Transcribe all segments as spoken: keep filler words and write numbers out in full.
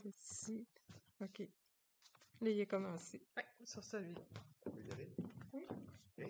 ici. OK. Là, il a commencé. Oui, sur celui. Vous y allez? Oui. Okay.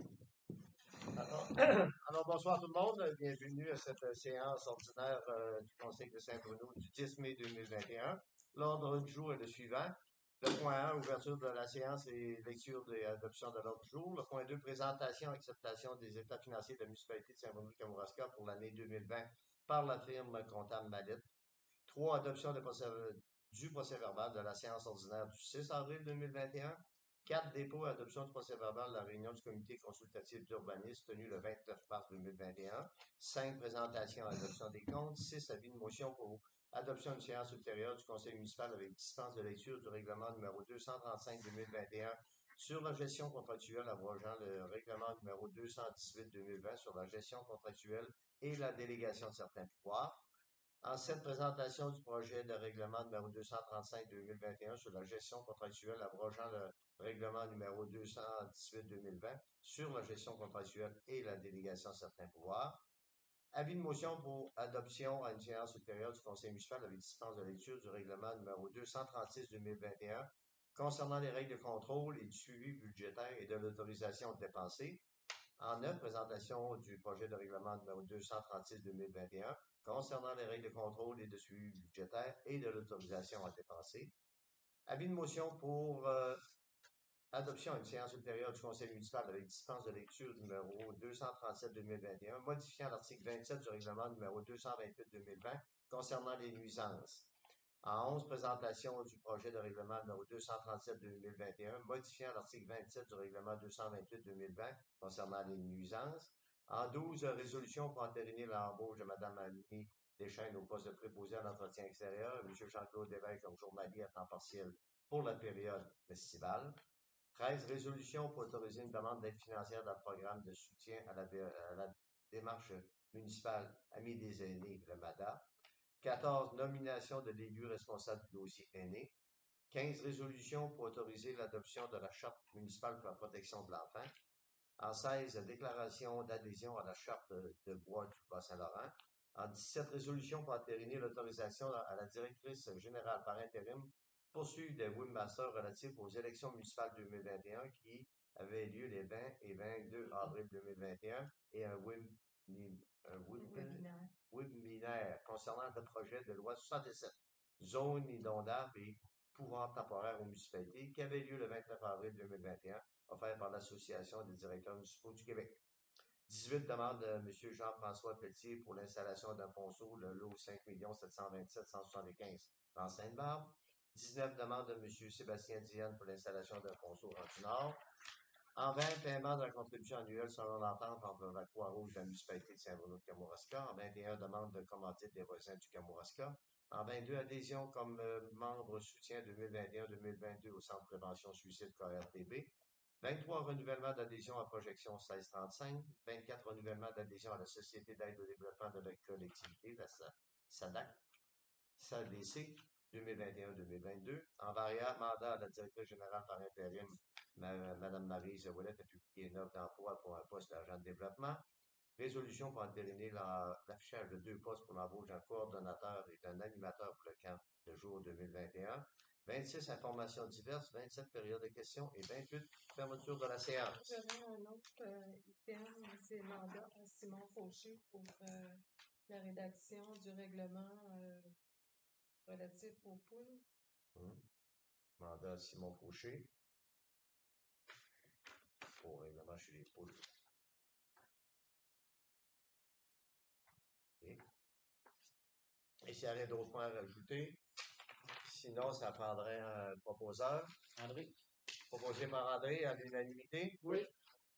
Alors, alors, bonsoir tout le monde. Bienvenue à cette séance ordinaire euh, du Conseil de Saint-Bruno du dix mai deux mille vingt et un. L'ordre du jour est le suivant. Le point un, ouverture de la séance et lecture et adoption de l'ordre du jour. Le point deux, présentation et acceptation des états financiers de la municipalité de Saint-Bruno-Kamouraska pour l'année deux mille vingt par la firme comptable Mallette. trois, adoption de procès, du procès-verbal de la séance ordinaire du six avril deux mille vingt et un. quatre, dépôt et adoption du procès-verbal de la réunion du comité consultatif d'urbanisme tenue le vingt-neuf mars deux mille vingt et un. cinq, présentation et adoption des comptes. six, avis de motion pour adoption d'une séance ultérieure du conseil municipal avec dispense de lecture du règlement numéro deux cent trente-cinq deux mille vingt et un sur la gestion contractuelle abrogeant le règlement numéro deux cent dix-huit deux mille vingt sur la gestion contractuelle et la délégation de certains pouvoirs. En cette présentation du projet de règlement numéro deux cent trente-cinq deux mille vingt et un sur la gestion contractuelle abrogeant le règlement numéro deux cent dix-huit deux mille vingt sur la gestion contractuelle et la délégation de certains pouvoirs. Avis de motion pour adoption à une séance ultérieure du conseil municipal avec dispense de lecture du règlement numéro deux cent trente-six deux mille vingt et un concernant les règles de contrôle et du suivi budgétaire et de l'autorisation de dépenser. En neuf, présentation du projet de règlement numéro deux cent trente-six deux mille vingt et un concernant les règles de contrôle et de suivi budgétaire et de l'autorisation à dépenser. Avis de motion pour euh, adoption à une séance ultérieure du conseil municipal avec dispense de lecture numéro deux cent trente-sept deux mille vingt et un, modifiant l'article vingt-sept du règlement numéro deux cent vingt-huit deux mille vingt concernant les nuisances. En onze, présentation du projet de règlement numéro deux cent trente-sept deux mille vingt et un, modifiant l'article vingt-sept du règlement deux cent vingt-huit deux mille vingt concernant les nuisances. En douze, résolution pour entériner l'embauche de Mme Annie Deschênes au poste de préposé à l'entretien extérieur et M. Jean-Claude Lévesque comme journalier à temps partiel pour la période estivale. treize, résolution pour autoriser une demande d'aide financière d'un programme de soutien à la, à la démarche municipale Amis des aînés, le MADA. quatorze, nomination de l'élu responsable du dossier aîné. quinze, résolution pour autoriser l'adoption de la charte municipale pour la protection de l'enfant. En seize, déclaration d'adhésion à la charte de, de bois du Bas-Saint-Laurent. En dix-sept, résolution pour entériner l'autorisation à la directrice générale par intérim poursuivre des webmasters relatifs aux élections municipales deux mille vingt et un qui avaient lieu les vingt et vingt-deux avril deux mille vingt et un et un, web, un web, Webinaire. webinaire concernant le projet de loi soixante-sept, zone inondable et pouvoir temporaire aux municipalités qui avait lieu le vingt-neuf avril deux mille vingt et un, offert par l'Association des directeurs municipaux du Québec. dix-huit, demande de M. Jean-François Pelletier pour l'installation d'un ponceau, le lot cinq millions sept cent vingt-sept cent soixante-quinze dans Sainte-Barbe. dix-neuf, demande de M. Sébastien Diane pour l'installation d'un ponceau en Nord. En vingt, paiement de la contribution annuelle selon l'entente entre la Croix-Rouge et la municipalité de Saint-Bruno-de-Kamouraska. En vingt et un, demande de commandite des voisins du Kamouraska. En vingt-deux, adhésion comme euh, membre soutien deux mille vingt et un deux mille vingt-deux au Centre de prévention suicide K R T B. vingt-trois, renouvellement d'adhésion à Projection seize trente-cinq. vingt-quatre, renouvellement d'adhésion à la Société d'aide au développement de la collectivité, la SADAC, S A D C, deux mille vingt et un deux mille vingt-deux. En variable, mandat à la directrice générale par intérim, Mme Maryse Ouellette a publié une offre d'emploi pour un poste d'agent de développement. Résolution pour entériner l'affichage de deux postes pour l'embauche d'un coordonnateur et d'un animateur pour le camp de jour deux mille vingt et un. vingt-six, informations diverses. vingt-sept, période de questions. Et vingt-huit, fermeture de la séance. J'avais un autre euh, item, c'est le mandat à Simon Fauché pour euh, la rédaction du règlement euh, relatif aux poules. Hum. Mandat à Simon Fauché pour règlement chez les poules. Okay. Et s'il y avait d'autres points à rajouter, sinon, ça prendrait un proposeur. André. Proposé par André à l'unanimité. Oui.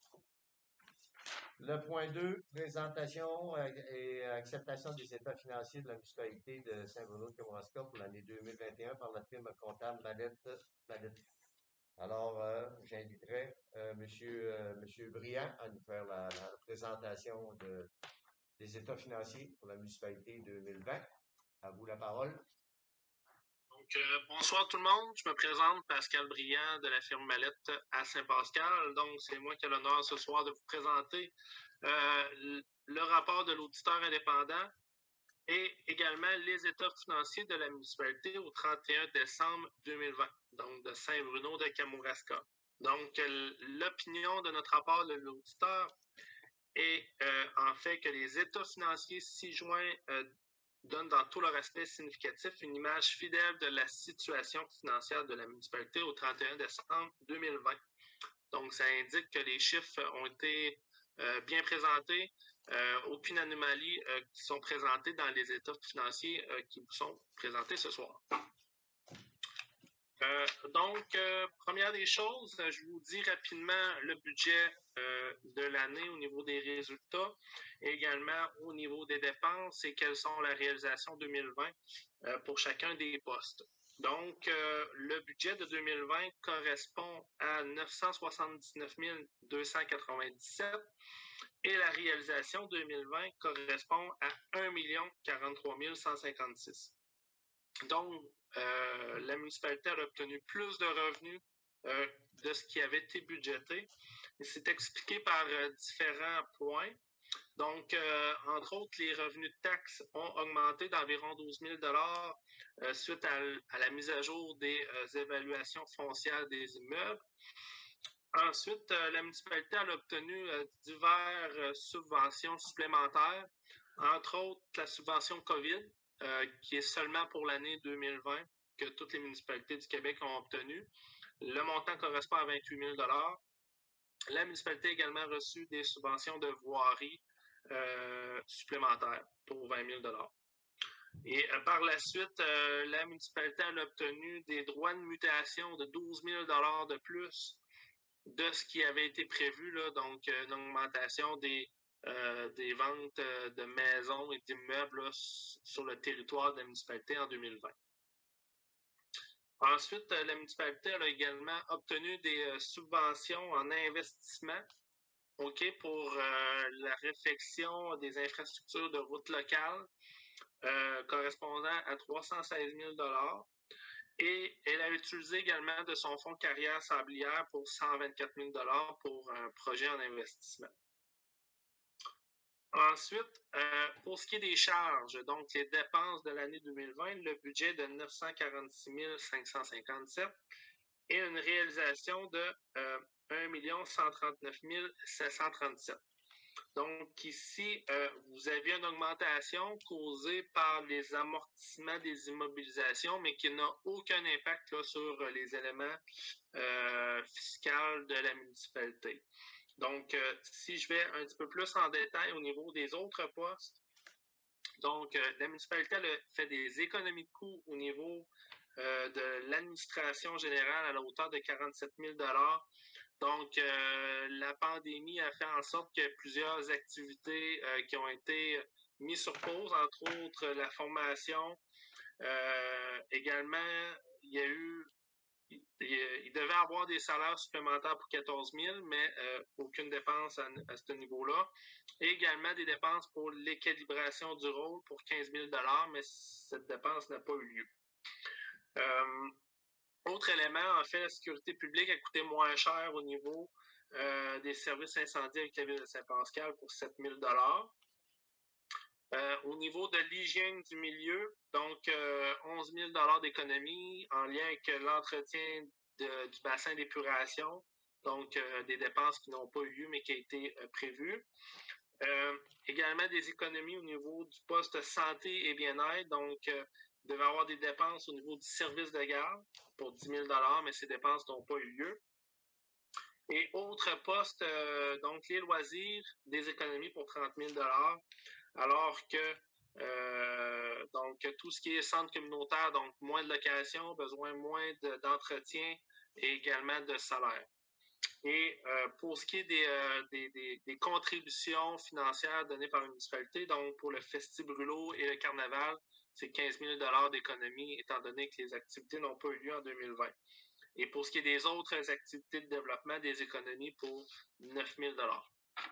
Le point deux, présentation et acceptation des états financiers de la municipalité de Saint-Bruno-de-Kamouraska pour l'année deux mille vingt et un par la firme comptable Mallette. Mallette. Alors, euh, j'inviterai euh, monsieur, euh, monsieur Briand à nous faire la, la présentation de, des états financiers pour la municipalité deux mille vingt. À vous la parole. Donc, euh, bonsoir tout le monde. Je me présente Pascal Briand de la firme Mallette à Saint-Pascal. Donc, c'est moi qui ai l'honneur ce soir de vous présenter euh, le rapport de l'auditeur indépendant et également les états financiers de la municipalité au trente et un décembre deux mille vingt, donc de Saint-Bruno de Kamouraska. Donc, l'opinion de notre rapport de l'auditeur est euh, en fait que les états financiers ci-joints euh, donnent dans tout leur aspect significatif une image fidèle de la situation financière de la municipalité au trente et un décembre deux mille vingt. Donc, ça indique que les chiffres ont été euh, bien présentés, euh, aucune anomalie euh, qui sont présentées dans les états financiers euh, qui vous sont présentés ce soir. Euh, donc, euh, première des choses, je vous dis rapidement le budget euh, de l'année au niveau des résultats, et également au niveau des dépenses et quelles sont la réalisation deux mille vingt euh, pour chacun des postes. Donc, euh, le budget de deux mille vingt correspond à neuf cent soixante-dix-neuf mille deux cent quatre-vingt-dix-sept et la réalisation deux mille vingt correspond à un million quarante-trois mille cent cinquante-six. Donc, euh, la municipalité a obtenu plus de revenus euh, de ce qui avait été budgété. Et c'est expliqué par euh, différents points. Donc, euh, entre autres, les revenus de taxes ont augmenté d'environ douze mille dollars euh, suite à, à la mise à jour des euh, évaluations foncières des immeubles. Ensuite, euh, la municipalité a obtenu euh, diverses euh, subventions supplémentaires, entre autres la subvention COVID, euh, qui est seulement pour l'année deux mille vingt, que toutes les municipalités du Québec ont obtenu. Le montant correspond à vingt-huit mille dollars. La municipalité a également reçu des subventions de voirie euh, supplémentaires pour vingt mille dollars. Et euh, par la suite, euh, la municipalité a obtenu des droits de mutation de douze mille dollars de plus de ce qui avait été prévu, là, donc euh, une augmentation des, euh, des ventes euh, de maisons et d'immeubles là, sur le territoire de la municipalité en deux mille vingt. Ensuite, euh, la municipalité a également obtenu des euh, subventions en investissement okay, pour euh, la réfection des infrastructures de routes locales euh, correspondant à trois cent seize mille dollars. Et elle a utilisé également de son fonds carrière sablière pour cent vingt-quatre mille dollars pour un projet en investissement. Ensuite, euh, pour ce qui est des charges, donc les dépenses de l'année deux mille vingt, le budget de neuf cent quarante-six mille cinq cent cinquante-sept et une réalisation de euh, un million cent trente-neuf mille sept cent trente-sept. Donc ici, euh, vous avez une augmentation causée par les amortissements des immobilisations, mais qui n'a aucun impact là, sur les éléments euh, fiscaux de la municipalité. Donc, euh, si je vais un petit peu plus en détail au niveau des autres postes, donc euh, la municipalité a fait des économies de coûts au niveau euh, de l'administration générale à la hauteur de quarante-sept mille dollars. Donc, euh, la pandémie a fait en sorte que plusieurs activités euh, qui ont été mises sur pause, entre autres la formation. Euh, également, il y a eu, il, il devait avoir des salaires supplémentaires pour quatorze mille, mais euh, aucune dépense à, à ce niveau-là. Et également des dépenses pour l'équilibration du rôle pour quinze mille dollars, mais cette dépense n'a pas eu lieu. Euh, Autre élément, en fait, la sécurité publique a coûté moins cher au niveau euh, des services incendies avec la ville de Saint-Pascal pour sept mille dollars. Euh, au niveau de l'hygiène du milieu, donc euh, onze mille dollars d'économie en lien avec l'entretien de, du bassin d'épuration, donc euh, des dépenses qui n'ont pas eu lieu mais qui ont été euh, prévues. Euh, également des économies au niveau du poste santé et bien-être, donc euh, il devait y avoir des dépenses au niveau du service de garde pour dix mille dollars, mais ces dépenses n'ont pas eu lieu. Et autres postes, euh, donc les loisirs, des économies pour trente mille dollars, alors que euh, donc tout ce qui est centre communautaire, donc moins de location, besoin moins de, d'entretien et également de salaire. Et euh, pour ce qui est des, euh, des, des, des contributions financières données par la municipalité, donc pour le Festi-Brûlot et le Carnaval, c'est quinze mille dollars d'économie, étant donné que les activités n'ont pas eu lieu en deux mille vingt. Et pour ce qui est des autres activités de développement, des économies pour neuf mille dollars.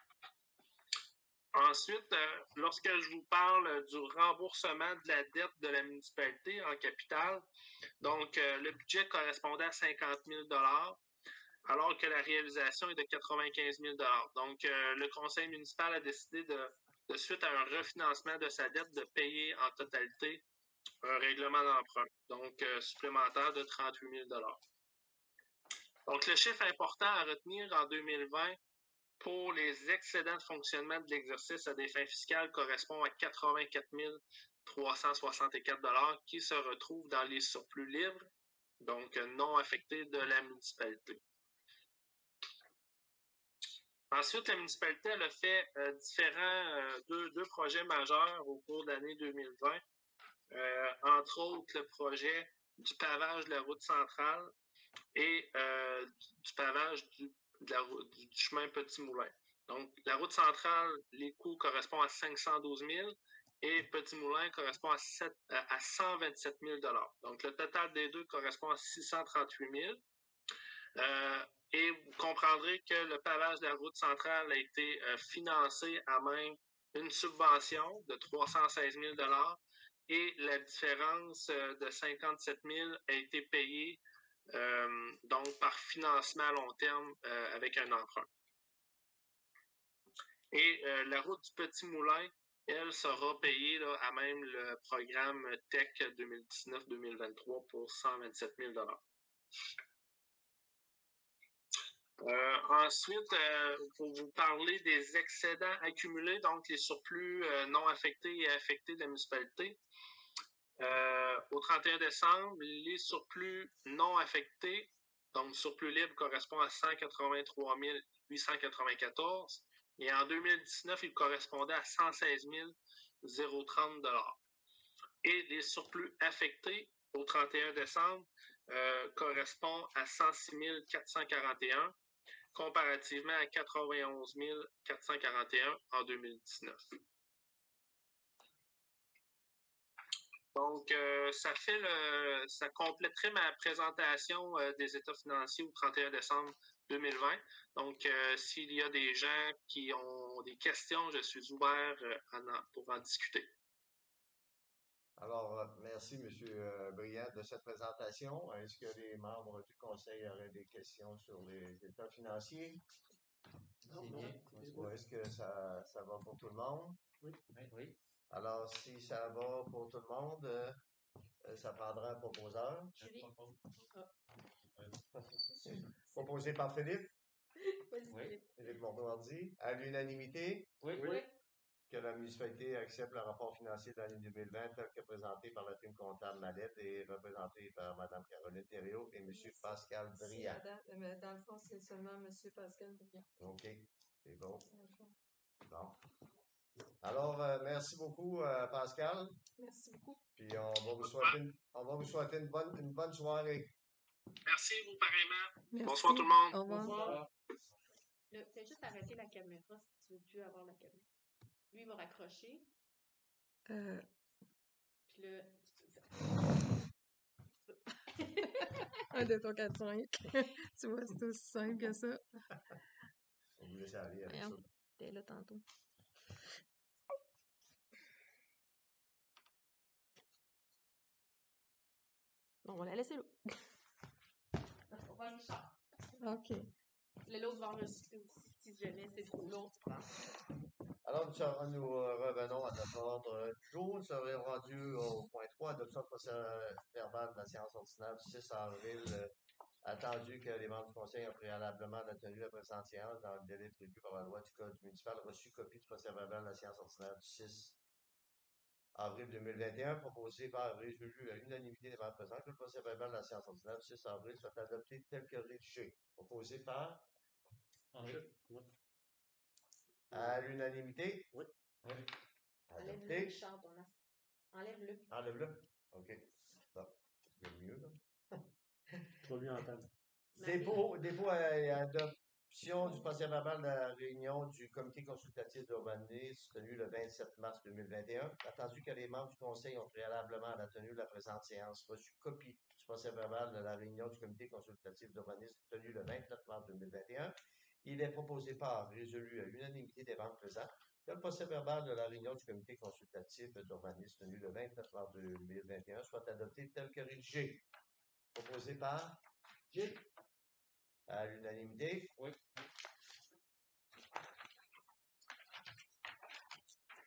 Ensuite, euh, lorsque je vous parle du remboursement de la dette de la municipalité en capital, donc euh, le budget correspondait à cinquante mille dollars, alors que la réalisation est de quatre-vingt-quinze mille dollars. Donc, euh, le conseil municipal a décidé de de suite à un refinancement de sa dette, de payer en totalité un règlement d'emprunt, donc euh, supplémentaire de trente-huit mille dollars. Donc, le chiffre important à retenir en deux mille vingt pour les excédents de fonctionnement de l'exercice à des fins fiscales correspond à quatre-vingt-quatre mille trois cent soixante-quatre dollars qui se retrouvent dans les surplus libres, donc non affectés de la municipalité. Ensuite, la municipalité elle a fait euh, différents euh, deux, deux projets majeurs au cours de l'année deux mille vingt. Euh, entre autres, le projet du pavage de la route centrale et euh, du pavage du, de la, du, du chemin Petit Moulin. Donc, la route centrale, les coûts correspondent à cinq cent douze mille et Petit Moulin correspond à, sept, à cent vingt-sept mille dollars. Donc, le total des deux correspond à six cent trente-huit mille. Euh, et vous comprendrez que le pavage de la route centrale a été euh, financé à même une subvention de trois cent seize mille dollars et la différence euh, de cinquante-sept mille a été payée euh, donc par financement à long terme euh, avec un emprunt. Et euh, la route du Petit Moulin, elle sera payée là, à même le programme T E C deux mille dix-neuf deux mille vingt-trois pour cent vingt-sept mille dollars. Euh, ensuite, euh, pour vous parler des excédents accumulés, donc les surplus euh, non affectés et affectés de la municipalité. Euh, au trente et un décembre, les surplus non affectés, donc surplus libre, correspond à cent quatre-vingt-trois mille huit cent quatre-vingt-quatorze et en deux mille dix-neuf, il correspondait à cent seize mille trente dollars. Et les surplus affectés au trente et un décembre euh, correspond à cent six mille quatre cent quarante et un comparativement à quatre-vingt-onze mille quatre cent quarante et un en deux mille dix-neuf. Donc, euh, ça fait le, ça compléterait ma présentation euh, des états financiers au trente et un décembre deux mille vingt. Donc, euh, s'il y a des gens qui ont des questions, je suis ouvert euh, en, pour en discuter. Alors, euh, merci, M. Euh, Briand, de cette présentation. Est-ce que les membres du Conseil auraient des questions sur les états financiers? Non, non. Est-ce que ça, ça va pour tout le monde? Oui. Oui. Alors, si ça va pour tout le monde, euh, ça prendra un proposeur. Julie. Proposé par Philippe. Oui. Philippe Mordoardi. À l'unanimité. Oui. Oui. Que la municipalité accepte le rapport financier de l'année deux mille vingt tel que présenté par la team comptable Mallette et représenté par Mme Caroline Thériault et M. Pascal Briand. Mais dans le fond, c'est seulement M. Pascal Briand. OK. C'est bon. Bon. Alors, euh, merci beaucoup, euh, Pascal. Merci beaucoup. Puis on va vous souhaiter une, on va vous souhaiter une bonne, une bonne soirée. Merci, vous pareillement. Merci. Bonsoir tout le monde. Au revoir. Bonsoir. Fais juste arrêter la caméra si tu veux plus avoir la caméra. Lui, il va raccrocher. Euh... Puis là, un, deux, trois, quatre, cinq. Tu vois, c'est aussi simple que ça. On vous laisse aller avec Voyons. ça. T'es là tantôt. Bon, on va la laisser là. on va le char. OK. L'autre va enregistrer aussi. Si jamais c'est trop lourd, tu prends. Alors, nous, nous euh, revenons à notre ordre du jour. Nous serions rendus au point trois, adoption de procès verbal de la séance ordinaire du six avril. Euh, attendu que les membres du Conseil ont préalablement tenu la présente séance dans le délai prévu par la loi du Code municipal, reçu copie du procès verbal de la séance ordinaire du six avril deux mille vingt et un, proposé par résolu à l'unanimité des membres présents que le procès verbal de la séance ordinaire du six avril soit adopté tel que rédigé. Proposé par Enlève. Oui. À l'unanimité? Oui. Oui. Enlève-le, Adopté. Richard, ton as. Enlève-le. Enlève-le. OK. Bon. C'est mieux, là. Trop bien entendre. Dépôt, dépôt et adoption du procès verbal de la réunion du comité consultatif d'urbanisme tenu le vingt-sept mars deux mille vingt et un. Attendu que les membres du Conseil ont préalablement à la tenue de la présente séance reçu copie du procès verbal de la réunion du comité consultatif d'urbanisme tenu le vingt-neuf mars deux mille vingt et un. Il est proposé par résolu à l'unanimité des membres présents que le procès verbal de la réunion du comité consultatif d'urbanisme tenu le vingt-neuf mars deux mille vingt et un soit adopté tel que rédigé. Proposé par Gilles. À l'unanimité? Oui.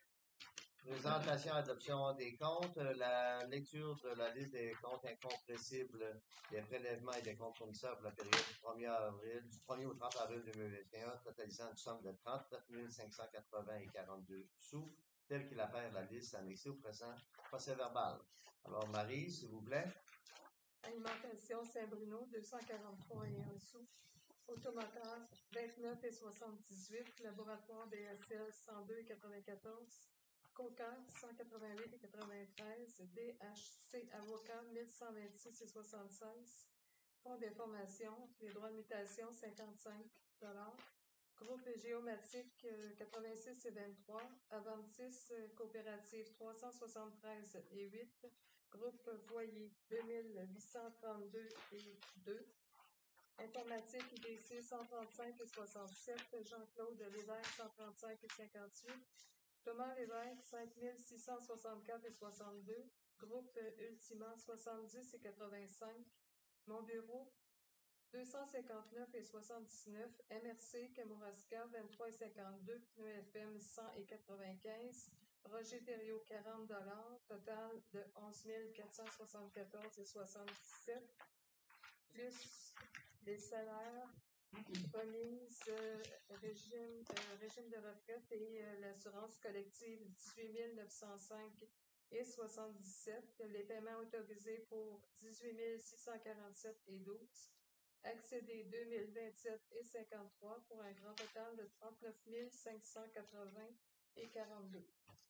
Présentation et adoption des comptes. Euh, La lecture de la liste des comptes incompressibles, des prélèvements et des comptes fournisseurs pour la période du premier avril, du premier au trente avril deux mille vingt et un, totalisant une somme de trente-neuf mille cinq cent quatre-vingts et quarante-deux sous, tel qu'il apparaît la liste annexée au présent procès verbal. Alors, Marie, s'il vous plaît. Alimentation Saint-Bruno, deux cent quarante-trois et un sous. Automoteur, vingt-neuf et soixante-dix-huit. Laboratoire D S L, cent deux et quatre-vingt-quatorze. Coca, cent quatre-vingt-huit et quatre-vingt-treize. D H C Avocat, mille cent vingt-six et soixante-seize. Fonds d'information, les droits de mutation, cinquante-cinq dollars. Groupe géomatique, euh, quatre-vingt-six et vingt-trois. Aventis euh, coopérative, trois cent soixante-treize et huit. Groupe Foyer, deux mille huit cent trente-deux et deux. Informatique I D C, cent trente-cinq et soixante-sept. Jean-Claude Lévesque, cent trente-cinq et cinquante-huit. Thomas Lévesque, cinq mille six cent soixante-quatre et soixante-deux. Groupe Ultima, soixante-dix et quatre-vingt-cinq. Mon bureau, deux cent cinquante-neuf et soixante-dix-neuf. M R C Kamouraska, vingt-trois et cinquante-deux. Pneu F M, cent et quatre-vingt-quinze. Roger Thériault, quarante dollars. Total de onze mille quatre cent soixante-quatorze et soixante-dix-sept. Plus les salaires, remise, euh, régime, euh, régime de retraite et euh, l'assurance collective, dix-huit mille neuf cent cinq et soixante-dix-sept. Les paiements autorisés pour dix-huit mille six cent quarante-sept et douze. Accédé deux mille vingt-sept et cinquante-trois pour un grand total de trente-neuf mille cinq cent quatre-vingts et quarante-deux.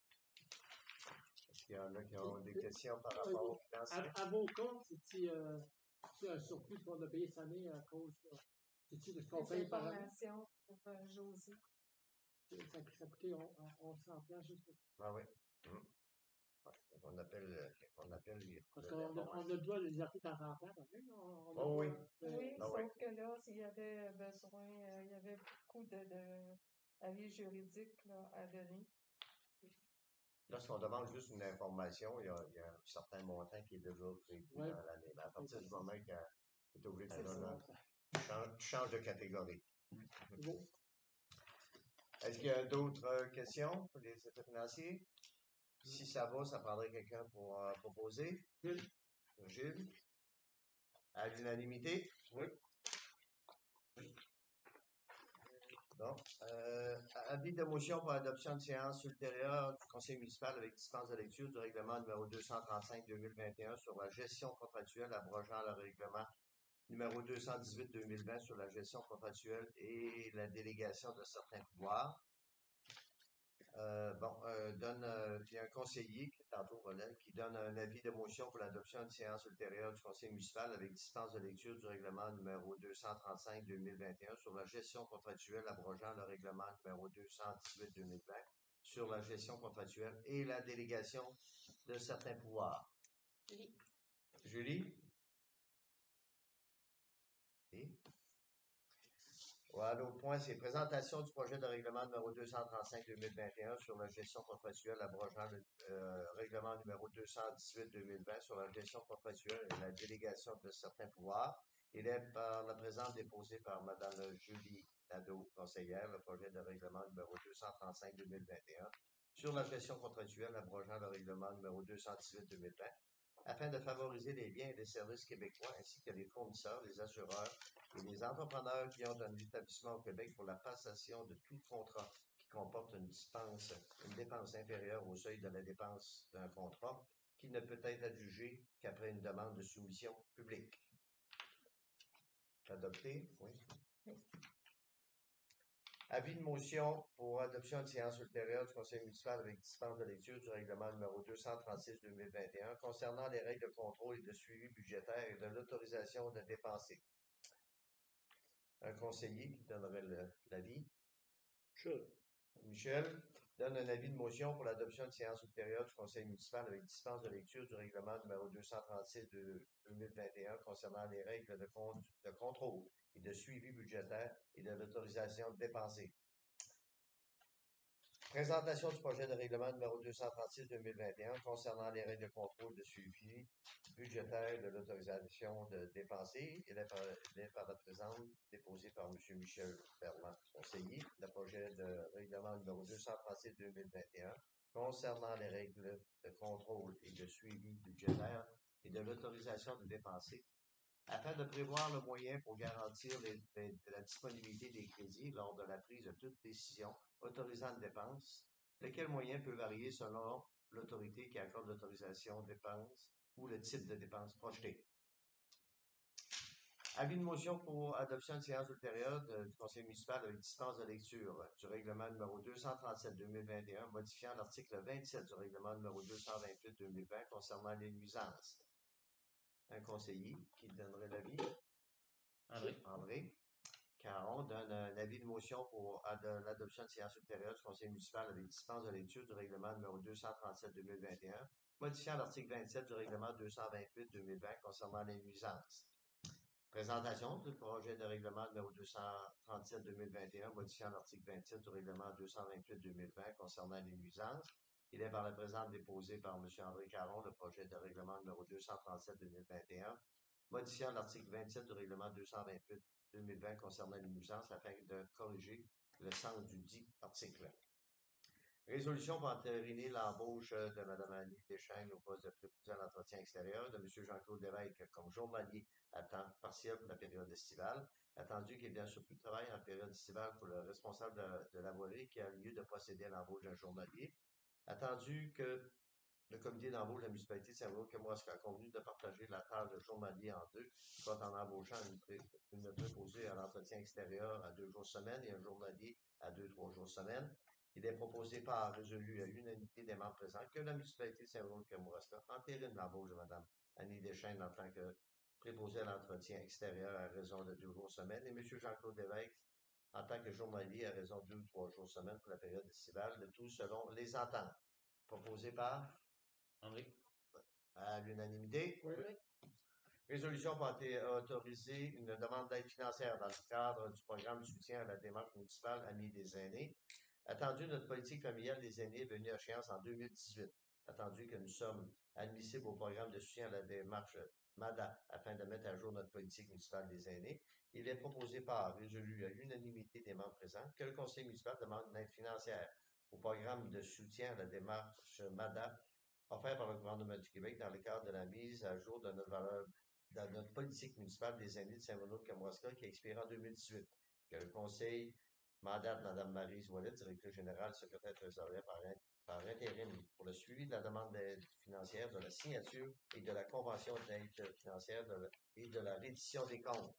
Il y en a qui ont des questions par rapport au financier. À, à vos comptes, c'est-tu euh, un surplus qu'on a payé cette année à cause de. C'est-tu de ce qu'on paye par année? Information pour euh, Josie. Ça, ça a coûté onze cents piastres juste pour. Ah oui. Hum. Ouais, on appelle, on appelle les. Parce qu'on a, on a le droit de les appeler de temps en temps, quand même. On, on a Oh oui. euh, Oui, Ah sauf oui. que là, s'il y avait besoin, euh, il y avait beaucoup de, de avis juridiques là, à donner. Lorsqu'on demande juste une information, il y a, il y a un certain montant qui est déjà prévu Ouais. dans l'année. Mais à partir du moment qu'il est obligé de C'est donner, ça. tu changes, tu changes de catégorie. C'est bon. Est-ce qu'il y a d'autres euh, questions pour les états financiers? Si ça va, ça prendrait quelqu'un pour euh, proposer. Gilles. Gilles? À l'unanimité? Oui. Bon. Euh, avis de motion pour l'adoption de séance ultérieure du Conseil municipal avec dispense de lecture du règlement numéro deux cent trente-cinq deux mille vingt et un sur la gestion contractuelle abrogeant le règlement numéro deux cent dix-huit deux mille vingt sur la gestion contractuelle et la délégation de certains pouvoirs. Euh, bon, euh, donne, euh, il y a un conseiller, qui tantôt relève, qui donne un avis de motion pour l'adoption d'une séance ultérieure du Conseil municipal avec dispense de lecture du règlement numéro deux cent trente-cinq deux mille vingt et un sur la gestion contractuelle abrogeant le règlement numéro deux cent dix-huit deux mille vingt sur la gestion contractuelle et la délégation de certains pouvoirs. Julie. Julie? Oui. Voilà, l'autre point, c'est présentation du projet de règlement numéro deux cent trente-cinq deux mille vingt et un sur la gestion contractuelle abrogeant le euh, règlement numéro deux cent dix-huit deux mille vingt sur la gestion contractuelle et la délégation de certains pouvoirs. Il est par la présente déposé par Mme Julie Nadeau, conseillère, le projet de règlement numéro deux cent trente-cinq deux mille vingt et un sur la gestion contractuelle abrogeant le règlement numéro deux cent dix-huit deux mille vingt afin de favoriser les biens et les services québécois ainsi que les fournisseurs, les assureurs et les entrepreneurs qui ont un établissement au Québec pour la passation de tout contrat qui comporte une dispense, une dépense inférieure au seuil de la dépense d'un contrat qui ne peut être adjugé qu'après une demande de soumission publique. Adopté? Oui. Avis de motion pour adoption de séance ultérieure du Conseil municipal avec dispense de lecture du règlement numéro deux cent trente-six deux mille vingt et un concernant les règles de contrôle et de suivi budgétaire et de l'autorisation de dépenser. Un conseiller qui donnerait l'avis. Michel. Michel donne un avis de motion pour l'adoption de séance ultérieure du Conseil municipal avec dispense de lecture du règlement numéro deux cent trente-six deux mille vingt et un concernant les règles de, con de contrôle et de suivi budgétaire et de l'autorisation de dépenser. Présentation du projet de règlement numéro deux cent trente-six deux mille vingt et un concernant les règles de contrôle de suivi budgétaire et de l'autorisation de dépenser. Il est par, il est par la présente déposé par M. Michel Berland, conseiller. Le projet de règlement numéro deux cent trente-six deux mille vingt et un concernant les règles de contrôle et de suivi budgétaire et de l'autorisation de dépenser, afin de prévoir le moyen pour garantir les, les, la disponibilité des crédits lors de la prise de toute décision autorisant une dépense, lequel moyen peut varier selon l'autorité qui accorde l'autorisation de dépense ou le type de dépense projetée. Avis de motion pour adoption de séance ultérieure de- du Conseil municipal avec dispense de lecture du règlement numéro deux cent trente-sept deux mille vingt et un, modifiant l'article vingt-sept du règlement numéro deux cent vingt-huit deux mille vingt concernant les nuisances. Un conseiller qui donnerait l'avis. André. André. Caron donne un avis de motion pour ad- l'adoption de séance ultérieure du Conseil municipal avec dispense de lecture du règlement numéro deux cent trente-sept deux mille vingt et un, modifiant l'article vingt-sept du règlement deux cent vingt-huit deux mille vingt concernant les nuisances. Présentation du projet de règlement numéro deux cent trente-sept deux mille vingt et un, modifiant l'article vingt-sept du règlement deux cent vingt-huit deux mille vingt concernant les nuisances. Il est par la présente déposé par M. André Caron le projet de règlement numéro deux cent trente-sept deux mille vingt et un, modifiant l'article vingt-sept du règlement deux cent vingt-huit deux mille vingt concernant les nuisances afin de corriger le sens du dit article. Résolution pour entériner l'embauche de Mme Annie Deschênes au poste de préposé à l'entretien extérieur, de M. Jean-Claude Lévesque comme journalier à temps partiel pour la période estivale, attendu qu'il y a bien surplus de travail en période estivale pour le responsable de, de la voirie qui a lieu de procéder à l'embauche d'un journalier, attendu que le comité d'embauche de la municipalité de Saint-Roch-Kamouraska a convenu de partager la tâche de journalier en deux, soit en embauchant une, pré, une préposée à l'entretien extérieur à deux jours semaine et un journalier à deux, trois jours semaine. Il est proposé par résolu à l'unanimité des membres présents que la municipalité de Saint-Roch-Kamouraska entérine l'embauche de Mme Annie Deschênes en tant que préposée à l'entretien extérieur à raison de deux jours semaine et M. Jean-Claude Lévesque en tant que journalier à raison de deux ou trois jours semaine pour la période estivale, le tout selon les ententes. Proposé par André. À l'unanimité. Oui. Résolution pour autoriser une demande d'aide financière dans le cadre du programme de soutien à la démarche municipale Amis des aînés. Attendu notre politique familiale des aînés est venue à échéance en deux mille dix-huit. Attendu que nous sommes admissibles au programme de soutien à la démarche M A D A afin de mettre à jour notre politique municipale des aînés, il est proposé par résolu à l'unanimité des membres présents que le conseil municipal demande une aide financière au programme de soutien à la démarche M A D A offert par le gouvernement du Québec dans le cadre de la mise à jour de notre valeur de notre politique municipale des aînés de Saint-Bruno-de-Kamouraska qui expire en deux mille dix-huit. Que le conseil mandate Mme Maryse Ouellet, directrice générale, secrétaire trésorière par, par intérim pour le suivi de la demande d'aide financière, de la signature et de la convention d'aide financière de la, et de la reddition des comptes.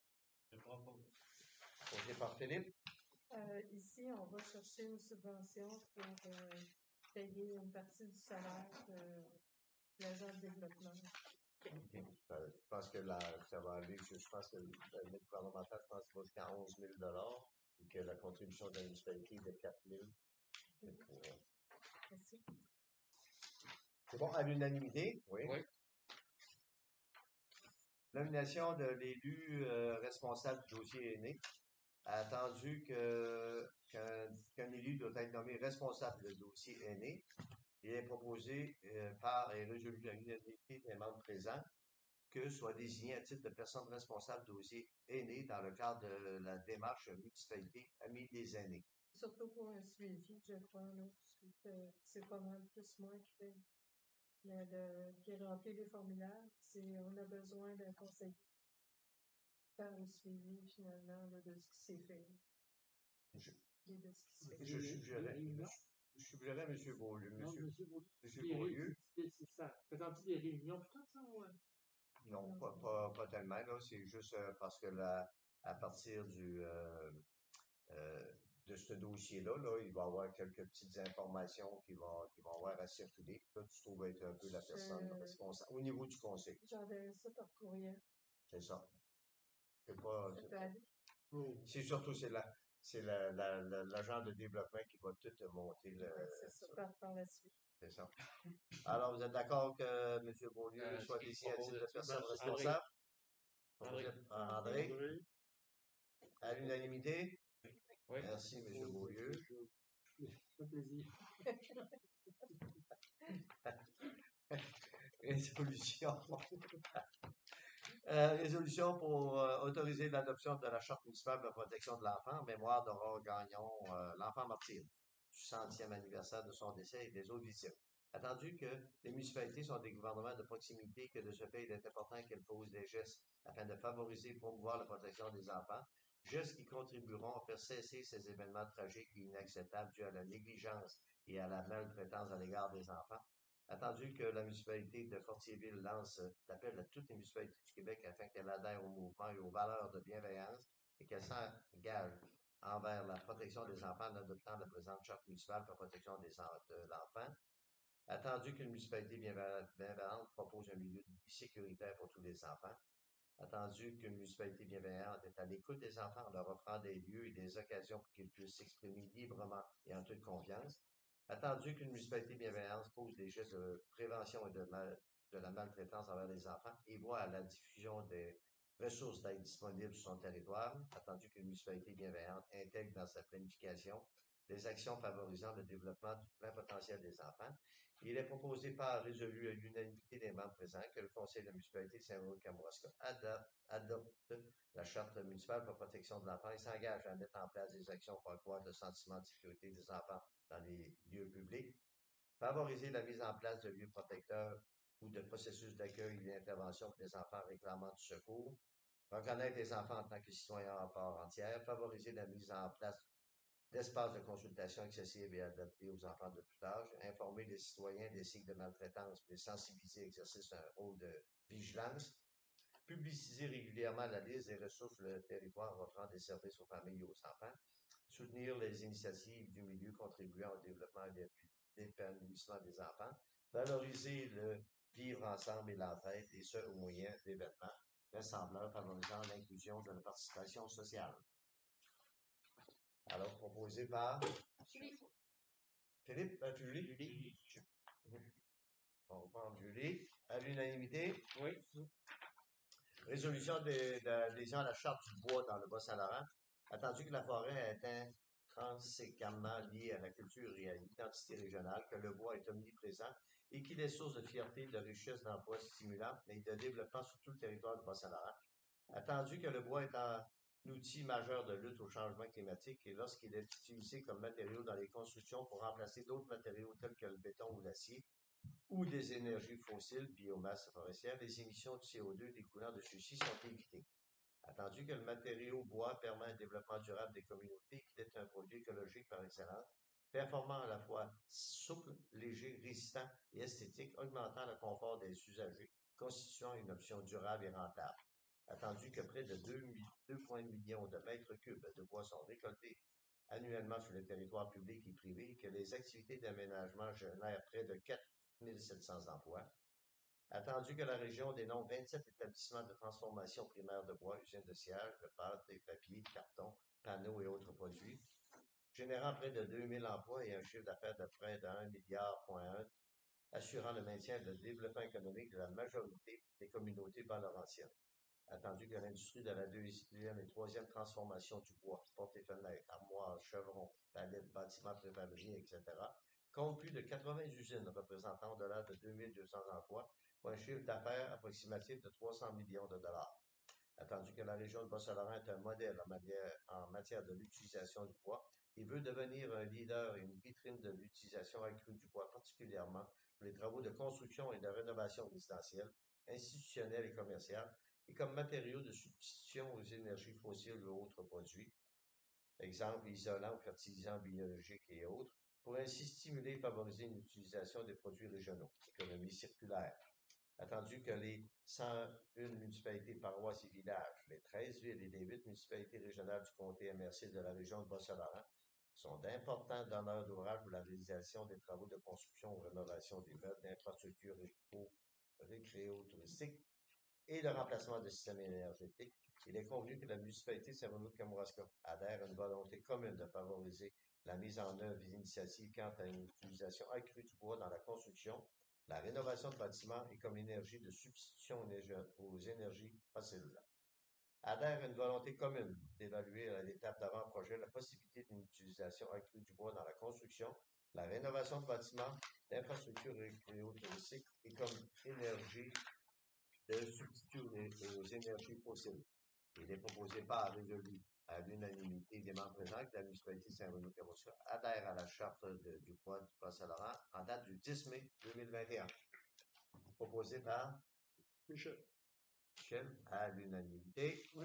Posé par Philippe. Euh, ici, on va chercher une subvention pour euh, payer une partie du salaire de l'agent de développement. Okay. Euh, je pense que la, ça va aller, je pense que l'aide gouvernementale, je pense que va jusqu'à onze mille dollars et que la contribution de la municipalité est de quatre mille. Merci. C'est bon, à l'unanimité? Oui. Oui. Nomination de l'élu euh, responsable du dossier aîné. Attendu que, qu'un, qu'un élu doit être nommé responsable du dossier aîné, il est proposé euh, par et résolu à l'unanimité des membres présents que soit désigné à titre de personne responsable du dossier aîné dans le cadre de la démarche municipalité Amis des aînés. Surtout pour un suivi, je crois, là, que c'est pas mal plus moi qui fait le, le, qui remplit les formulaires. C'est, on a besoin d'un conseiller faire le suivi, finalement, là, de ce qui s'est fait. Je, et de ce qui se fait. je suggérais, je suggérais M. Beaulieu. Non, M. M. Beaulieu. M. Beaulieu. C'est, c'est ça. Faisant-il des réunions, tout ça, ou... Non, pas, pas, pas tellement, là. C'est juste euh, parce que la, à partir du, euh, euh, de ce dossier-là, là, il va y avoir quelques petites informations qui vont, qui vont avoir à circuler. Là, tu trouves être un peu la personne euh, responsable au niveau du conseil. J'enverrai ça par courriel. C'est ça. C'est pas. Ça peut aller. C'est surtout, c'est la, c'est la, la, la, l'agent de développement qui va tout monter le. Ouais, c'est ça, par, par la suite. C'est ça. Alors, vous êtes d'accord que M. Beaulieu Euh, soit désigné à titre de personne André. responsable? André. André. André. À l'unanimité? Oui. Merci, M. Beaulieu. Ça fait plaisir. Résolution. euh, résolution pour euh, autoriser l'adoption de la Charte municipale de protection de l'enfant, mémoire d'Aurore Gagnon, euh, l'enfant martyr. centième anniversaire de son décès et des autres victimes. Attendu que les municipalités sont des gouvernements de proximité, que de ce fait, il est important qu'elles posent des gestes afin de favoriser et promouvoir la protection des enfants, gestes qui contribueront à faire cesser ces événements tragiques et inacceptables dus à la négligence et à la maltraitance à l'égard des enfants. Attendu que la municipalité de Fortierville lance l'appel à toutes les municipalités du Québec afin qu'elles adhèrent au mouvement et aux valeurs de bienveillance et qu'elles s'engagent envers la protection des enfants en adoptant la présente charte municipale pour la protection des en- de l'enfant. Attendu qu'une municipalité bienveillante propose un milieu de vie sécuritaire pour tous les enfants. Attendu qu'une municipalité bienveillante est à l'écoute des enfants en leur offrant des lieux et des occasions pour qu'ils puissent s'exprimer librement et en toute confiance. Attendu qu'une municipalité bienveillante pose des gestes de prévention et de, mal- de la maltraitance envers les enfants et voit à la diffusion des ressources d'aide disponibles sur son territoire. Attendu qu'une municipalité bienveillante intègre dans sa planification des actions favorisant le développement du plein potentiel des enfants. Il est proposé par résolu à l'unanimité des membres présents que le Conseil de la municipalité de Saint-Roch-Kamouraska adopte la Charte municipale pour la protection de l'enfant et s'engage à mettre en place des actions pour accroître le sentiment de sécurité des enfants dans les lieux publics, favoriser la mise en place de lieux protecteurs ou de processus d'accueil et d'intervention pour les enfants réclamant du secours, reconnaître les enfants en tant que citoyens à part entière, favoriser la mise en place d'espaces de consultation accessibles et adaptés aux enfants de tout âge, informer les citoyens des signes de maltraitance, les sensibiliser, exercer un rôle de vigilance, publiciser régulièrement la liste des ressources sur le territoire offrant des services aux familles et aux enfants, soutenir les initiatives du milieu contribuant au développement et l'épanouissement des enfants, valoriser le vivre ensemble et l'entraide, et ce au moyen d'événements rassembleurs favorisant l'inclusion de la participation sociale. Alors, proposé par Julie. Philippe, euh, Julie? Julie. On va prendre Julie. À l'unanimité. Oui. Résolution d'adhésion à la Charte du bois dans le Bas-Saint-Laurent. Attendu que la forêt est intrinsèquement liée à la culture et à l'identité régionale, que le bois est omniprésent et qu'il est source de fierté, de richesse, d'emplois stimulants et de développement sur tout le territoire du Bas-Saint-Laurent. Attendu que le bois est un outil majeur de lutte au changement climatique et lorsqu'il est utilisé comme matériau dans les constructions pour remplacer d'autres matériaux tels que le béton ou l'acier ou des énergies fossiles, biomasse forestière, les émissions de C O deux découlant de ceux-ci sont évitées. Attendu que le matériau bois permet un développement durable des communautés, qu'il est un produit écologique par excellence, performant à la fois souple, léger, résistant et esthétique, augmentant le confort des usagers, constituant une option durable et rentable. Attendu que près de deux virgule huit millions de mètres cubes de bois sont récoltés annuellement sur le territoire public et privé et que les activités d'aménagement génèrent près de quatre mille sept cents emplois. Attendu que la région dénombre vingt-sept établissements de transformation primaire de bois, usines de sciage, de pâte, de papier, de carton, panneaux et autres produits, générant près de deux mille emplois et un chiffre d'affaires de près de un virgule un milliard, assurant le maintien et le développement économique de la majorité des communautés bas-laurentiennes. Attendu que l'industrie de la deuxième et troisième transformation du bois, portes et fenêtres, armoires, chevrons, palettes, bâtiments préfabriqués, et cetera, compte plus de quatre-vingts usines représentant au-delà de deux mille deux cents emplois pour un chiffre d'affaires approximatif de trois cents millions de dollars. Attendu que la région de Bas-Saint-Laurent est un modèle en matière, en matière de l'utilisation du bois, il veut devenir un leader et une vitrine de l'utilisation accrue du bois, particulièrement pour les travaux de construction et de rénovation résidentielle, institutionnelle et commerciale, et comme matériaux de substitution aux énergies fossiles ou autres produits, exemple isolants ou fertilisants biologiques et autres, pour ainsi stimuler et favoriser une utilisation des produits régionaux, économie circulaire. Attendu que les cent une municipalités, paroisses et villages, les treize villes et les huit municipalités régionales du comté M R C de la région de Bas-Saint-Laurent sont d'importants donneurs d'ouvrage pour la réalisation des travaux de construction ou rénovation des meubles, d'infrastructures récréo-touristiques et de remplacement de systèmes énergétiques, il est convenu que la municipalité de Saint-Roch-Kamouraska adhère à une volonté commune de favoriser la mise en œuvre des initiatives quant à une utilisation accrue du bois dans la construction, la rénovation de bâtiments et comme énergie de substitution aux énergies fossiles. Adhère à une volonté commune d'évaluer à l'étape d'avant-projet la possibilité d'une utilisation accrue du bois dans la construction, la rénovation de bâtiments, d'infrastructures récréo-touristiques et comme énergie de substituer aux énergies fossiles. Il est proposé par résolu à l'unanimité des membres présents que la municipalité de Saint-Bruno-Kamoska adhère à la charte de- du poids du Bas-Saint-Laurent en date du dix mai deux mille vingt et un. Proposé par Michel. Michel à l'unanimité. Oui.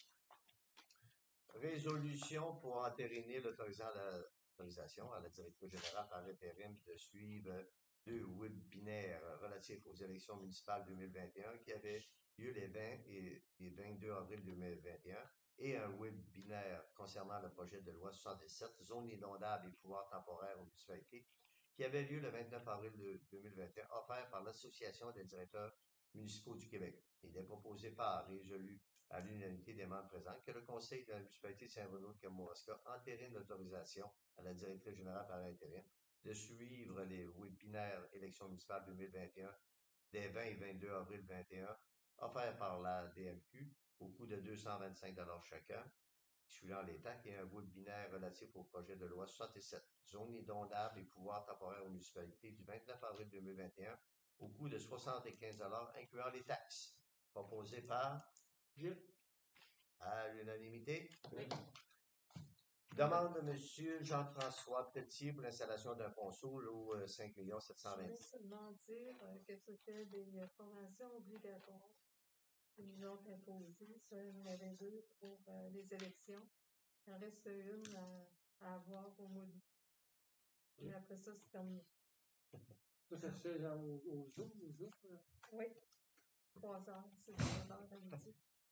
Résolution pour entériner l'autorisation à la- l'autorisation à la directrice générale par intérim de suivre deux webinaires relatifs aux élections municipales deux mille vingt et un qui avaient lieu les vingt et les vingt-deux avril deux mille vingt et un et un webinaire concernant le projet de loi soixante-dix-sept, zone inondable et pouvoirs temporaires aux municipalités, qui avait lieu le vingt-neuf avril de- deux mille vingt et un, offert par l'Association des directeurs municipaux du Québec. Il est proposé par résolu à l'unanimité des membres présents que le Conseil de la municipalité de Saint-Bruno-Kamoska entérine l'autorisation à la directrice générale par intérim de suivre les webinaires élections municipales deux mille vingt et un des vingt et vingt-deux avril vingt et un, offerts par la D M Q au coût de deux cent vingt-cinq dollars chacun, suivant les temps, et un webinaire relatif au projet de loi soixante-dix-sept, zone inondable et pouvoirs temporaires aux municipalités du vingt-neuf avril deux mille vingt et un, au coût de soixante-quinze dollars incluant les taxes. Proposé par Gilles. à l'unanimité. Oui. Demande de M. Jean-François Pelletier pour l'installation d'un ponceau au euh, cinq millions sept cent Je voulais vingt. seulement dire euh, que c'était des euh, formations obligatoires qui nous ont imposées. Ça, il y en avait deux pour euh, les élections. Il en reste une à, à avoir au mois d'août. Et après ça, c'est terminé. Ça, ça se fait genre, au, au Zoom, au Zoom. euh, Oui, trois heures, c'est trois heures à midi.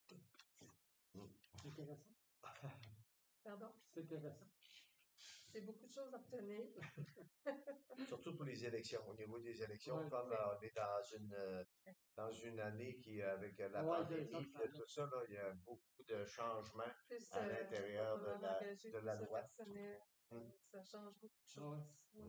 C'est intéressant. Pardon, C'est intéressant. c'est beaucoup de choses à retenir. Surtout pour les élections. Au niveau des élections, Ouais. comme euh, on est dans une euh, dans une année qui, avec euh, la Ouais, pandémie c'est et ça, tout ça, là, il y a beaucoup de changements Plus, à euh, l'intérieur on de va la, engager de tout la ce loi. personnel. Mm. Ça change beaucoup de Ah ouais. choses. Oui.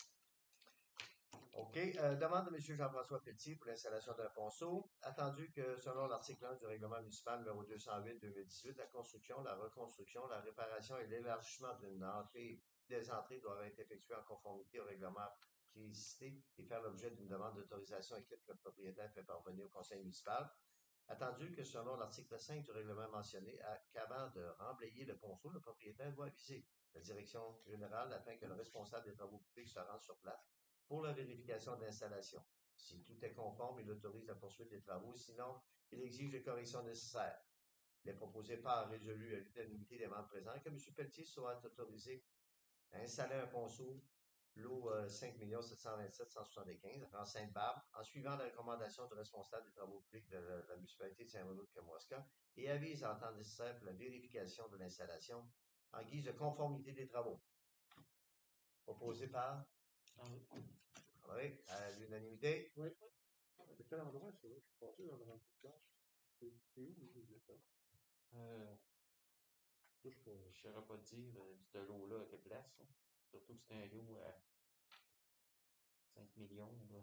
OK. Euh, demande de M. Jean-François Pelletier pour l'installation d'un ponceau. Attendu que, selon l'article un du règlement municipal numéro deux cent huit deux mille dix-huit, la construction, la reconstruction, la réparation et l'élargissement d'une entrée, des entrées doivent être effectuées en conformité au règlement précité et faire l'objet d'une demande d'autorisation écrite que le propriétaire fait parvenir au conseil municipal. Attendu que, selon l'article cinq du règlement mentionné, à- qu'avant de remblayer le ponceau, le propriétaire doit aviser la direction générale afin que le responsable des travaux publics se rende sur place pour la vérification de l'installation. Si tout est conforme, il autorise la poursuite des travaux. Sinon, il exige les corrections nécessaires. Il est proposé par résolu à l'unanimité des membres présents que M. Pelletier soit autorisé à installer un ponceau lot euh, cinq millions sept cent vingt-sept cent soixante-quinze en Sainte-Barbe, en suivant la recommandation du responsable des travaux publics de la, la municipalité de Saint-Bruno-de-Kamoska, et avise en temps nécessaire pour la vérification de l'installation en guise de conformité des travaux. Proposé par Henri. oui, à l'unanimité. Oui. C'est quel endroit, ça? Je suis passé dans le rang de place. C'est c'est où, vous êtes là? Euh, Je sais pas. je saurais pas te dire, euh, ce lot-là à quelle place. Là. Surtout que c'était un lot à cinq millions. Là.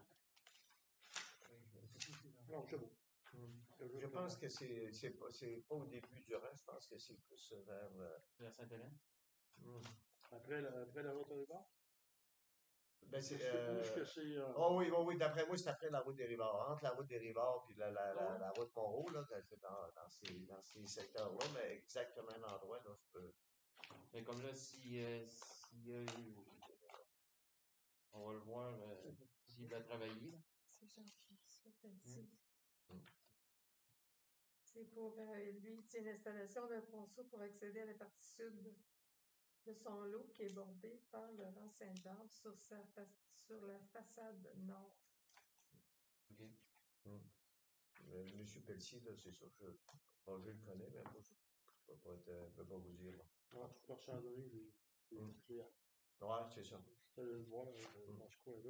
Non, je sais pas. Je pense que c'est c'est pas, c'est pas au début du rang, je pense que c'est plus vers. euh, La Sainte-Hélène. Après la, après la route de Rivard? Ben, c'est. Je sais pas où est-ce Euh, que c'est. euh, oh oui, oui, oui, d'après moi, c'est après la route des Rivards. Entre la route des Rivards et la, la, la, Ah. la route Monroe, là, c'est dans, dans ces, dans ces secteurs-là, mais exactement l'endroit, là, je peux. Mais comme là, si, euh, s'il y a eu. On va le voir euh, s'il va travailler. Là. C'est Jean-François Pelletier. C'est pour euh, lui, il tient l'installation d'un ponceau pour accéder à la partie sud de son lot qui est bordé par le rang Sainte-Barbe sur, sa fa- sur la façade nord. OK. Euh, Monsieur Pelletier, là, c'est sûr que je, bon, je le connais, mais moi, je ne peux, pas être, euh, peux pas vous dire. Là. Ouais, je pense à donner, j'ai j'ai Mm. écouté. Ouais, c'est ça. J'allais le voir euh, dans ce coin-là.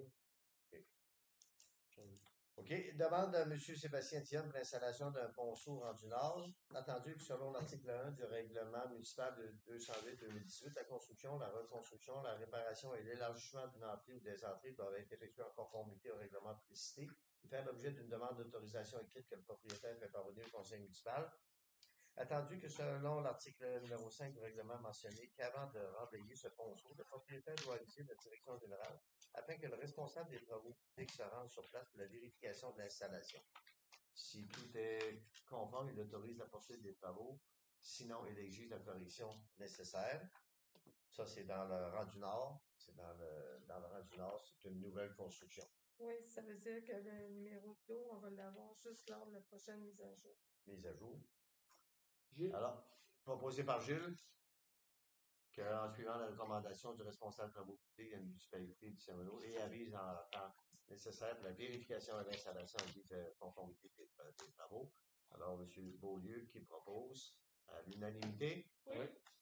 OK. Demande à M. Sébastien Thienne pour l'installation d'un ponceau rendu nord. Attendu que selon l'article un du règlement municipal de deux cent huit deux mille dix-huit, la construction, la reconstruction, la réparation et l'élargissement d'une entrée ou des entrées doivent être effectués en conformité au règlement précité et faire l'objet d'une demande d'autorisation écrite que le propriétaire fait parvenir au conseil municipal. Attendu que selon l'article numéro cinq du règlement mentionné, qu'avant de remblayer ce ponceau, le propriétaire doit aviser la direction générale afin que le responsable des travaux publics se rende sur place pour la vérification de l'installation. Si tout est conforme, il autorise la poursuite des travaux. Sinon, il exige la correction nécessaire. Ça, c'est dans le rang du Nord. C'est dans le, dans le rang du Nord. C'est une nouvelle construction. Oui, ça veut dire que le numéro de dos, on va l'avoir juste lors de la prochaine mise à jour. Mise à jour. Gilles, Alors, proposé par Gilles, qu'en suivant la recommandation du responsable travaux publics de la municipalité du Saint-Bruno et avise en temps nécessaire pour la vérification et l'installation de conformité des, des travaux. Alors, M. Beaulieu qui propose à l'unanimité. Oui.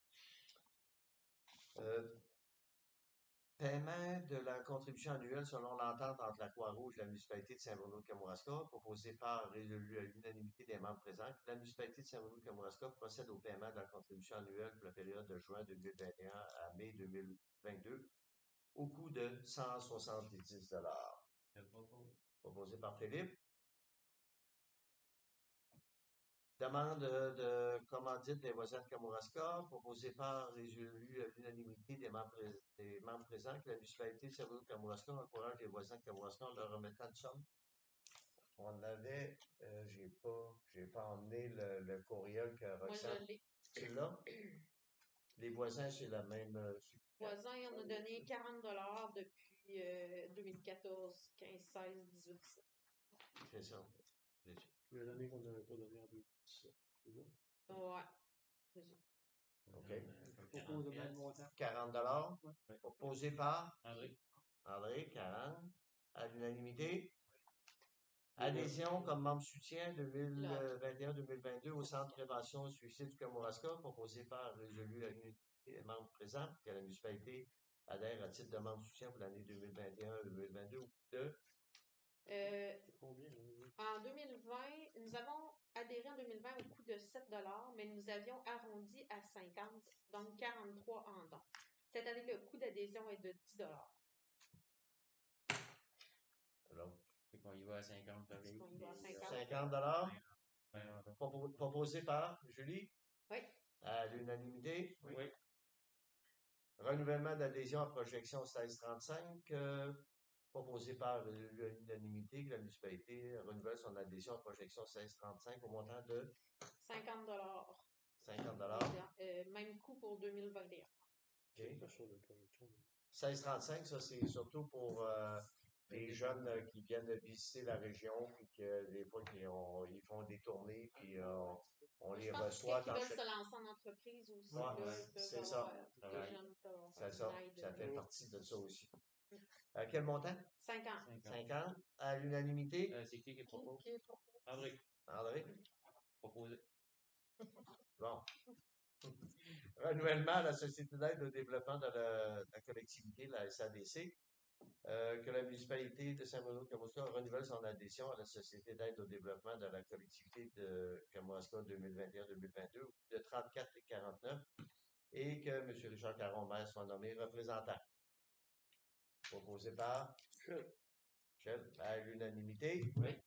Euh, paiement de la contribution annuelle selon l'entente entre la Croix-Rouge et la municipalité de Saint-Bruno-de-Kamouraska, proposé par résolu à l'unanimité des membres présents. La municipalité de Saint-Bruno-de-Kamouraska procède au paiement de la contribution annuelle pour la période de juin deux mille vingt et un à mai deux mille vingt-deux au coût de cent soixante-dix dollars. Proposé par Philippe. Demande de, de commandite des voisins de Kamouraska, proposée par résolu à l'unanimité des membres, des membres présents que la municipalité de Saint-Bruno-de-Kamouraska encourage les voisins de Kamouraska en leur remettant une somme. On avait, euh, j'ai pas, j'ai pas emmené le, le courriel que Moi, Roxane. je l'ai. C'est là. Les voisins, c'est la même. Euh, Voisin, il en a donné quarante dollars depuis euh, deux mille quatorze, quinze, seize, dix-huit, dix-sept. C'est ça. il y a l'année qu'on n'avait pas donné en deux mille dix-sept. C'est ça? Ouais. C'est ça. OK. Propose le même montant. quarante dollars. Ouais. Proposé par André. André, quarante. À l'unanimité. Adhésion comme membre soutien deux mille vingt et un deux mille vingt-deux au Centre de prévention au suicide du Kamouraska, proposé par résolu à l'unité des membres présents, que la municipalité adhère à titre de membre soutien pour l'année deux mille vingt et un deux mille vingt-deux au coût de. Euh, Combien? Oui. en deux mille vingt, nous avons adhéré en deux mille vingt au coût de sept dollars, mais nous avions arrondi à cinquante, donc quarante-trois en don. Cette année, le coût d'adhésion est de dix dollars. Alors, Fait qu'on y va à cinquante pareil. On y va à cinquante. cinquante dollars. Ouais, ouais. Propo- proposé par Julie. Oui. À l'unanimité. Oui. Renouvellement d'adhésion à projection seize trente-cinq, euh, proposé par l'unanimité, que la municipalité renouvelle son adhésion à projection seize trente-cinq au montant de cinquante dollars. cinquante dollars. Euh, même coût pour deux mille vingt et un. OK. seize trente-cinq, ça c'est surtout pour euh, les jeunes euh, qui viennent de visiter la région, puis que des fois qu'ils ont- ils font des tournées, puis euh, on les Je pense reçoit qu'ils dans veulent chaque. se lancer en entreprise aussi. Ouais, là, ouais, ils peuvent c'est avoir, ça. euh, Ouais. les jeunes peuvent avoir C'est ça. une aide. Ça fait partie de ça aussi. À quel montant? cinquante. cinquante. cinquante. À l'unanimité? Euh, c'est qui qui propose? Qui est pour- André. André? Proposé. Bon. Renouvellement à la Société d'aide au développement de la, de la collectivité, la S A D C, euh, que la municipalité de Saint-Bruno-de-Kamouraska renouvelle son adhésion à la Société d'aide au développement de la collectivité de Kamouraska deux mille vingt et un deux mille vingt-deux au coût de trente-quatre et quarante-neuf et que M. Richard Caron-Maire soit nommé représentant. Proposé par Chef, à l'unanimité. Oui.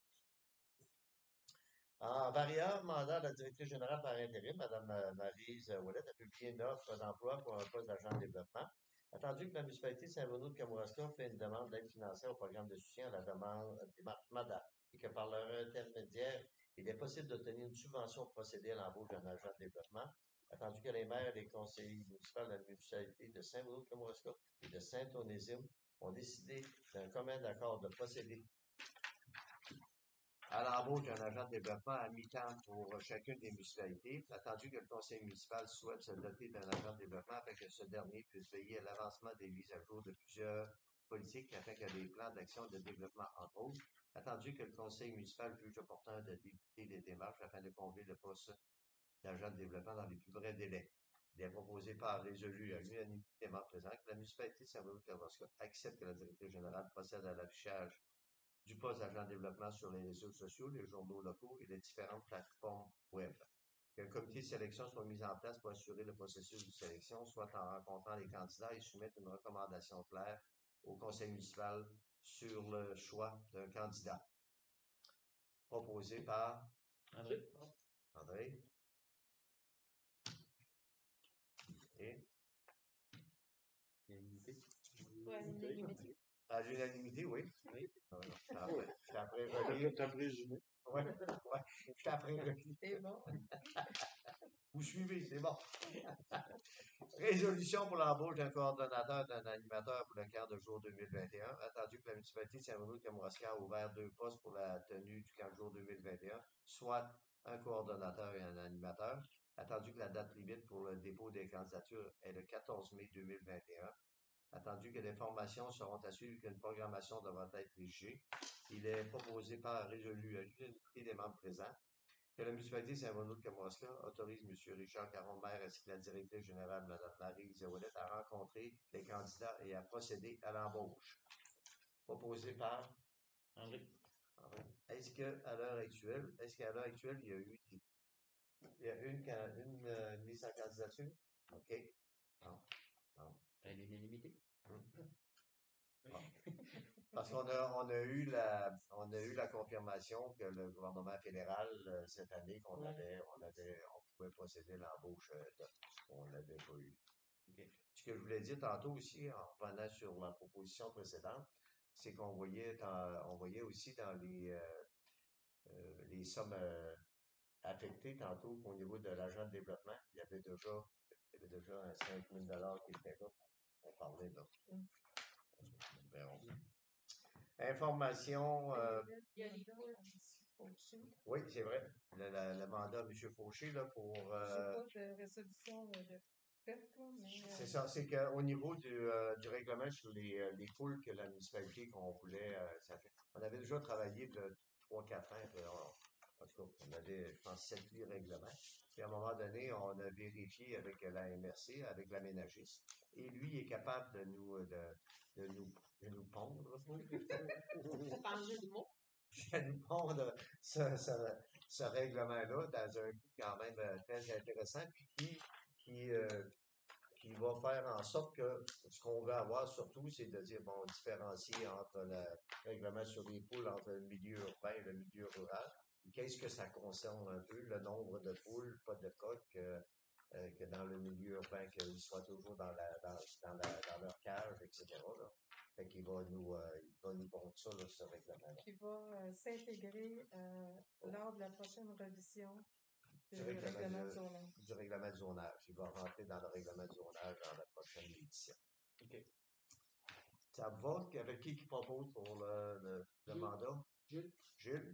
En variable mandat de la directrice générale par intérim, Mme Maryse Ouellet a publié une offre d'emploi pour un poste d'agent de développement. Attendu que la municipalité de Saint-Bruno-de-Kamouraska fait une demande d'aide financière au programme de soutien à la demande des marques MADA et que par leur intermédiaire, il est possible d'obtenir une subvention pour procéder à l'embauche d'un agent de développement. Attendu que les maires et les conseillers municipaux de la municipalité de Saint-Bruno-de-Kamouraska et de Saint-Onésime ont décidé d'un commun accord de procéder à l'embauche d'un agent de développement à mi-temps pour chacune des municipalités, attendu que le conseil municipal souhaite se doter d'un agent de développement afin que ce dernier puisse veiller à l'avancement des mises à jour de plusieurs politiques afin que les plans d'action de développement entre autres, attendu que le conseil municipal juge opportun de débuter les démarches afin de combler le poste d'agent de développement dans les plus brefs délais. Il est proposé par résolu à l'unanimité des membres présents que la municipalité de Saint-Bruno-de-Kamouraska accepte que la directrice générale procède à l'affichage du poste d'agent de développement sur les réseaux sociaux, les journaux locaux et les différentes plateformes web. Qu'un comité de sélection soit mis en place pour assurer le processus de sélection, soit en rencontrant les candidats et soumettre une recommandation claire au conseil municipal sur le choix d'un candidat. Proposé par André. André. Et Unanimité. Ouais, l'unanimité. à l'unanimité, oui. Oui. Ah, non, c'est après, c'est après relire. T'as présumé. Ouais, ouais, je t'apprends. C'est bon. Vous suivez, c'est bon. Résolution pour l'embauche d'un coordonnateur d'un animateur pour le quart de jour deux mille vingt et un. Attendu que la municipalité de Saint-Bruno-Kamouraska a ouvert deux postes pour la tenue du quart de jour deux mille vingt et un, soit un coordonnateur et un animateur. Attendu que la date limite pour le dépôt des candidatures est le quatorze mai deux mille vingt et un. Attendu que les formations seront à suivre, qu'une programmation devra être rédigée. Il est proposé par résolu à l'unanimité des membres présents que la municipalité de Saint-Bruno-de-Kamouraska autorise M. Richard Caron, maire, ainsi que la directrice générale, Mme Marie Zérodette, à rencontrer les candidats et à procéder à l'embauche. Proposé par André. André. Est-ce qu'à l'heure actuelle, est-ce qu'à l'heure actuelle, il y a eu des- il y a une, ca- une, euh, mise en candidature? OK. Non. Non. À l'unanimité. Bon. Parce qu'on a, on a eu la, on a eu la confirmation que le gouvernement fédéral, euh, cette année, qu'on Ouais. avait, on avait, on pouvait procéder à l'embauche, euh, de- on l'avait pas eu. OK. Ce que je voulais dire tantôt aussi, en revenant sur la proposition précédente, c'est qu'on voyait dans, on voyait aussi dans les, euh, euh, les sommes, euh, affectées tantôt qu'au niveau de l'agent de développement, il y avait déjà, il y avait déjà un cinq mille dollars qui était là. On parlait là. Mm. On verra. Information, euh, Il y a les poules. oui, c'est vrai. Le, la- le mandat de M. Fauché, là, pour, Je euh, sais pas de résolution euh, de fait, là, mais c'est euh, ça, c'est qu'au niveau du, euh, du règlement sur les, euh, les poules que la municipalité qu'on voulait, euh, ça fait- on avait déjà travaillé de trois quatre ans, puis on- en tout cas, on avait, je pense, sept huit règlements. Puis à un moment donné, on a vérifié avec la M R C, avec l'aménagiste, et lui est capable de nous, euh, de, de nous, de nous pondre. C'est pas un jeu de mots. De nous pondre ce, ce, ce règlement-là dans un but quand même euh, très intéressant, puis qui, qui, euh, qui va faire en sorte que ce qu'on veut avoir surtout, c'est de dire, bon, différencier entre le règlement sur les poules, entre le milieu urbain et le milieu rural. Qu'est-ce que ça concerne un peu, le nombre de poules, pas de coques, euh, euh, que dans le milieu urbain, qu'ils soient toujours dans, la, dans, dans, la, dans leur cage, et cetera. Là. Fait qu'il va nous, euh, il va nous pondre ça, là, ce règlement-là. qui va euh, s'intégrer euh, lors de la prochaine révision du Du règlement règlement de- de zonage. du règlement de zonage. Il va rentrer dans le règlement de zonage dans la prochaine édition. OK. Ça vous va? Avec qui qui propose pour le, le, le Gilles. mandat? Gilles. Gilles?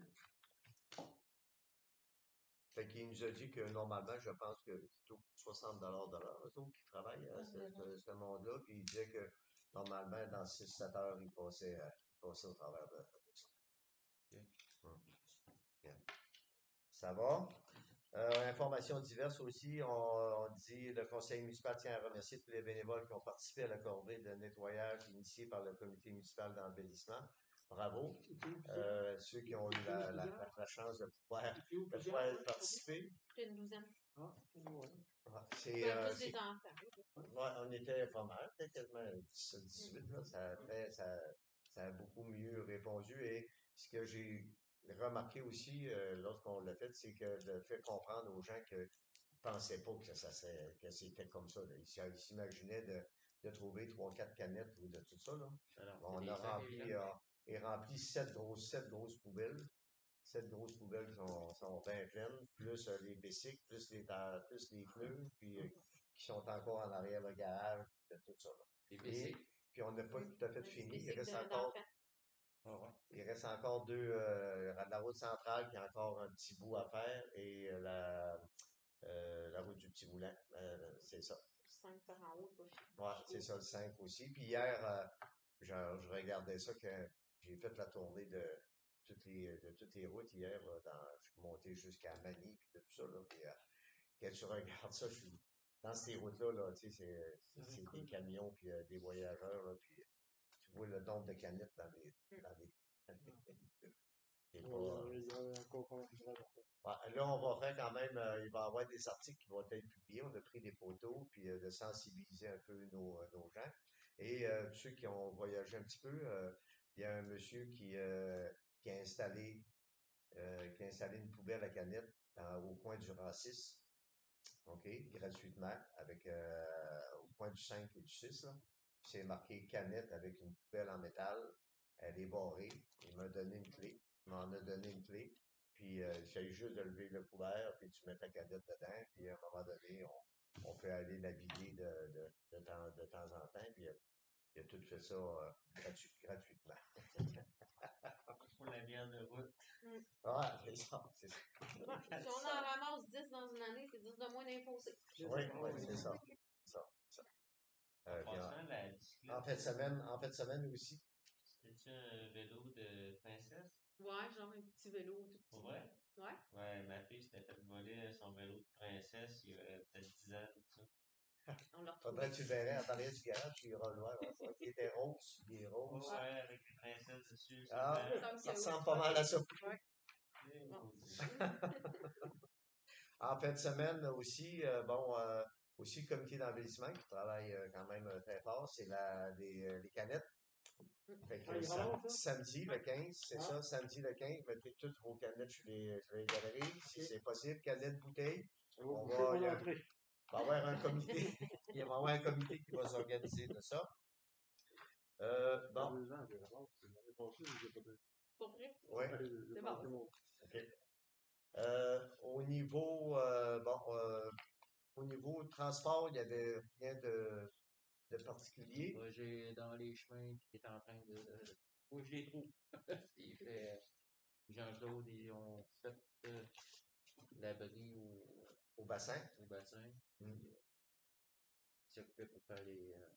Fait qu'il nous a dit que normalement, je pense que c'est plutôt soixante dollars de l'heure, eux autres qui travaillent à ce, ce, ce monde-là. Puis il disait que normalement, dans six sept heures, il passait, euh, il passait au travers de, de ça. OK. Hum. Bien. Ça va? Euh, informations diverses aussi, on, on dit le conseil municipal tient à remercier tous les bénévoles qui ont participé à la corvée de nettoyage initiée par le comité municipal d'embellissement. Bravo. Euh, ceux qui ont eu la, la, la, la chance de pouvoir, de pouvoir participer. Plus d'une douzaine. Ah, ouais. C'est, Ouais, euh, tous c'est- des enfants. ouais, on était pas mal, peut-être quasiment dix-sept dix-huit, là, ça, a fait- ça, ça a beaucoup mieux répondu. Et ce que j'ai remarqué aussi euh, lorsqu'on l'a fait, c'est que de fait comprendre aux gens qui ne pensaient pas que, ça, serait- que c'était comme ça. Là. Ils ils s'imaginaient de, de trouver trois, quatre canettes ou de tout ça. Là. Alors, On c'est a des sacs rempli, évidents. euh, et rempli sept grosses, sept grosses poubelles. Sept grosses poubelles sont, sont bien pleines, plus euh, les bicycles, plus les, ta- plus les pneus, puis euh, qui sont encore en arrière le garage, de tout ça. Là. Des Et bicycles. puis on n'a pas Mm. tout à fait Un fini. Il bicycle reste d'un encore, enfant. Ah ouais. il reste encore deux, euh, la route centrale qui a encore un petit bout à faire et euh, la, euh, la route du Petit Moulin. Euh, c'est ça. cinq par en haut, pas Ouais, c'est ça, le cinq aussi. Puis hier, euh, genre, je regardais ça quand j'ai fait la tournée de toutes les, de toutes les routes hier. Là, dans, je suis monté jusqu'à Manille puis tout ça. Là, puis, euh, quand tu regardes ça, je suis dans ces routes-là, là, tu sais, c'est, c'est, c'est des camions puis euh, des voyageurs. Là, puis tu vois le nombre de canettes dans les. Dans les c'est pas, euh, Ouais, là, on va faire quand même, euh, il va y avoir des articles qui vont être publiés. On a pris des photos, puis euh, de sensibiliser un peu nos, euh, nos gens. Et euh, ceux qui ont voyagé un petit peu, euh, il y a un monsieur qui, euh, qui a installé euh, qui a installé une poubelle à canettes dans- au coin du Rancis, OK, gratuitement, avec euh, au coin du cinq et du six. Là. C'est marqué canette avec une poubelle en métal. Elle est barrée. Il m'a donné une clé. Il m'en a donné une clé. Puis, euh, il s'agit juste de lever le couvert, puis tu mets ta canette dedans, puis à un moment donné, on, on peut aller naviguer de, de, de, temps, de temps en temps, puis il a, il a tout fait ça euh, gratu, gratuitement. Pour la bière de route. Ouais, c'est ça. C'est ça. Ouais. Si on en ramasse dix dans une année, c'est dix de moins d'infoncés. Oui, oui, c'est ça. C'est ça. C'est ça. Euh, En puis en, passant, la bicyclette, en fin de semaine, en fin de semaine aussi. c'était-tu un vélo de princesse? Ouais, genre un petit vélo tout petit. Pour vrai? Ouais. Ouais, ma fille s'était fait voler son vélo de princesse il y a peut-être dix ans, tout ça. On l'a Faudrait retrouvé. que tu le verrais à l'arrière du garage, tu iras le voir. Ouais. Il était rose, il est rose. Ouais, ouais, avec les princesses dessus, c'est Ah, blanc. semble ça que ressemble oui. pas mal à ça. Ouais. Eh, Bon. maudit. En fin de semaine aussi, euh, bon, euh, aussi le comité d'envahissement qui travaille euh, quand même euh, très fort, c'est la, les, euh, les canettes. Fait que Ah, il sam- ramasse ça? samedi le quinze, c'est Ah. ça, samedi le quinze, mettez toutes vos canettes chez les, chez les galeries, si c'est possible, canettes, bouteilles. On va On boucher va, mon il y a- entrée. il va y avoir un comité, il va y avoir un comité qui va s'organiser de ça. Euh, Il y a bon, deux ans, je ramasse. L'année passée, je l'ai pas donné. Pour vrai? oui. Ouais, je- je C'est pense bon. que mon- OK. Euh, au niveau, euh, bon, euh, au niveau transport, il y avait rien de, de particulier. Moi, j'ai dans les chemins qui est en train de. Moi, je les trouve. Il fait. Jean-Claude, ils ont fait euh, l'abri au, Au bassin. au bassin. Mm. Puis, euh, ils s'occupaient pour faire les, euh,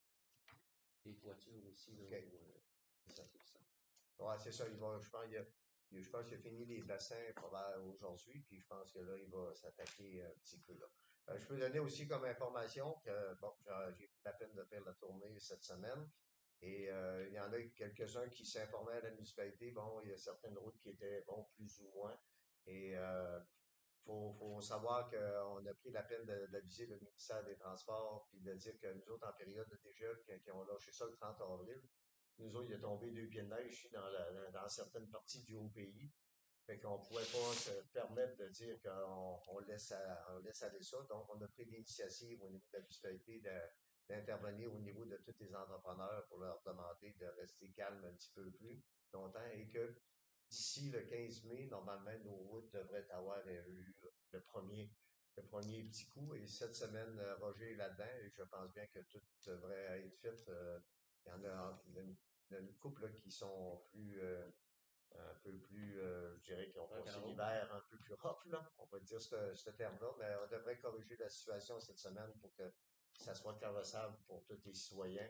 les toitures aussi. Là, OK. où, euh, C'est ça. Ouais, c'est ça. Il va, je pense, il a, il- je pense qu'il a fini les bassins probablement aujourd'hui, puis je pense que là, il va s'attaquer un petit peu là. Euh, je peux donner aussi comme information que, bon, j'ai j'ai pris la peine de faire la tournée cette semaine. Et euh, il y en a quelques-uns qui s'informaient à la municipalité. Bon, il y a certaines routes qui étaient, bon, plus ou moins. Et euh, faut, faut savoir qu'on a pris la peine de- d'aviser le ministère des Transports, puis de dire que nous autres, en période de dégel, qui, qui ont lâché ça le trente avril, nous autres, il a tombé deux pieds de neige ici dans, la, dans dans certaines parties du haut-pays. Fait qu'on pouvait pas se permettre de dire qu'on on laisse, à- on laisse aller ça. Donc, on a pris l'initiative au niveau de la municipalité de- d'intervenir au niveau de tous les entrepreneurs pour leur demander de rester calme un petit peu plus longtemps et que d'ici le quinze mai, normalement, nos routes devraient avoir eu le premier, le premier petit coup. Et cette semaine, euh, Roger est là-dedans et je pense bien que tout devrait être fait. Euh, il y en a une, une couple là, qui sont plus, euh, un peu plus, euh, je dirais, qui ont passé Rock'n'roll. l'hiver un peu plus rough, là. On va dire ce, ce terme-là, mais on devrait corriger la situation cette semaine pour que ça soit carrossable pour tous les citoyens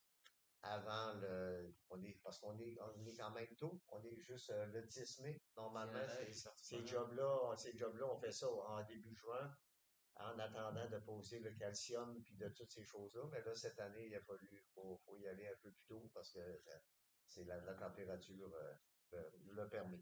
avant le, on est, parce qu'on est, on est quand même tôt, on est juste euh, le dix mai. Normalement, C'est ces, vrai, ces c'est jobs-là, ces jobs-là, on fait ça en début juin, en attendant de poser le calcium puis de toutes ces choses-là. Mais là, cette année, il a fallu, faut, faut y aller un peu plus tôt parce que euh, c'est la, la température euh, le, le permet.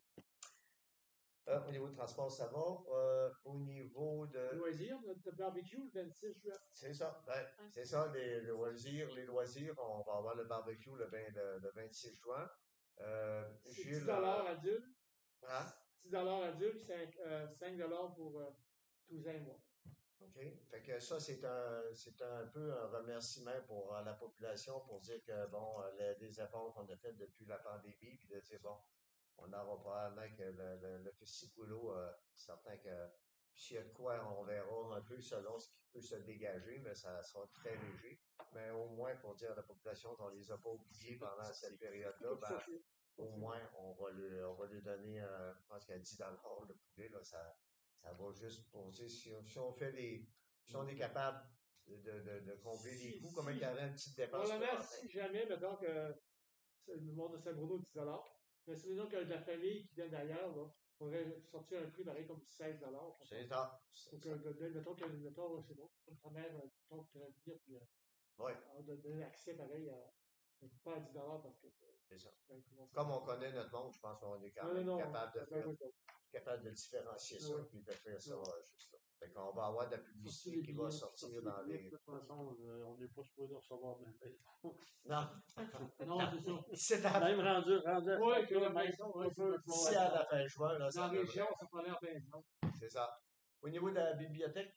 Euh, au niveau du transport, ça va. Euh, au niveau de... Loisirs, notre barbecue le vingt-six juin. C'est ça, ben, c'est ça, les, les loisirs, les loisirs, on va avoir le barbecue le, vingt, le, le vingt-six juin. Euh, C'est Gilles, dix dollars adulte, hein? dix dollars adulte, cinq, euh, cinq dollars pour euh, douze ans et moins. OK. Fait que ça, c'est un, c'est un peu un remerciement pour euh, la population pour dire que, bon, euh, les, les efforts qu'on a fait depuis la pandémie, puis de dire, bon, on aura probablement que le, le, le festiboulot, euh, certain que s'il y a de quoi, on verra un peu selon ce qui peut se dégager, mais ça sera très léger. Mais au moins, pour dire à la population qu'on les a pas oubliés pendant cette période-là, ben, au moins, on va lui, on va lui donner, euh, je pense qu'à dix dollars le poulet, là, ça, ça va juste pour dire, si, on- si on fait les, si on est capable de, de, de, de combler les Si- coûts, si- comment il y aurait une petite dépense? Probablement, là, si jamais, mettons que c'est le monde de Saint-Bruno, dix dollars. Mais si mettons que la famille qui vient d'ailleurs, là, pourrait sortir un prix pareil comme seize dollars. C'est ça. C'est Donc, ça. euh, de- de- mettons que, mettons, c'est bon, ta mère, euh, mettons, tu pourrais dire, puis, euh, Ouais, on donne donner accès pareil à, pas à dix dollars parce que c'est, c'est ça. ça commence à- Comme on connaît notre monde, je pense qu'on est quand Non, même non, non, capable de ben, faire, oui, ben, capable de différencier ça Ouais. puis de faire ça Ouais. euh, juste là. Fait qu'on va avoir de la sortir publicité les qui va billets, sortir sortir dans les billets, les. de toute façon, euh, on n'est pas supposé recevoir de la Non. Non, c'est ça. C'est à, Même rendu, rendu à Ouais, que la maison, ouais, c'est d'ici à la fin juin, là, dans ça la devrait- région, ça prend l'air bien. non? C'est ça. Au niveau de la bibliothèque,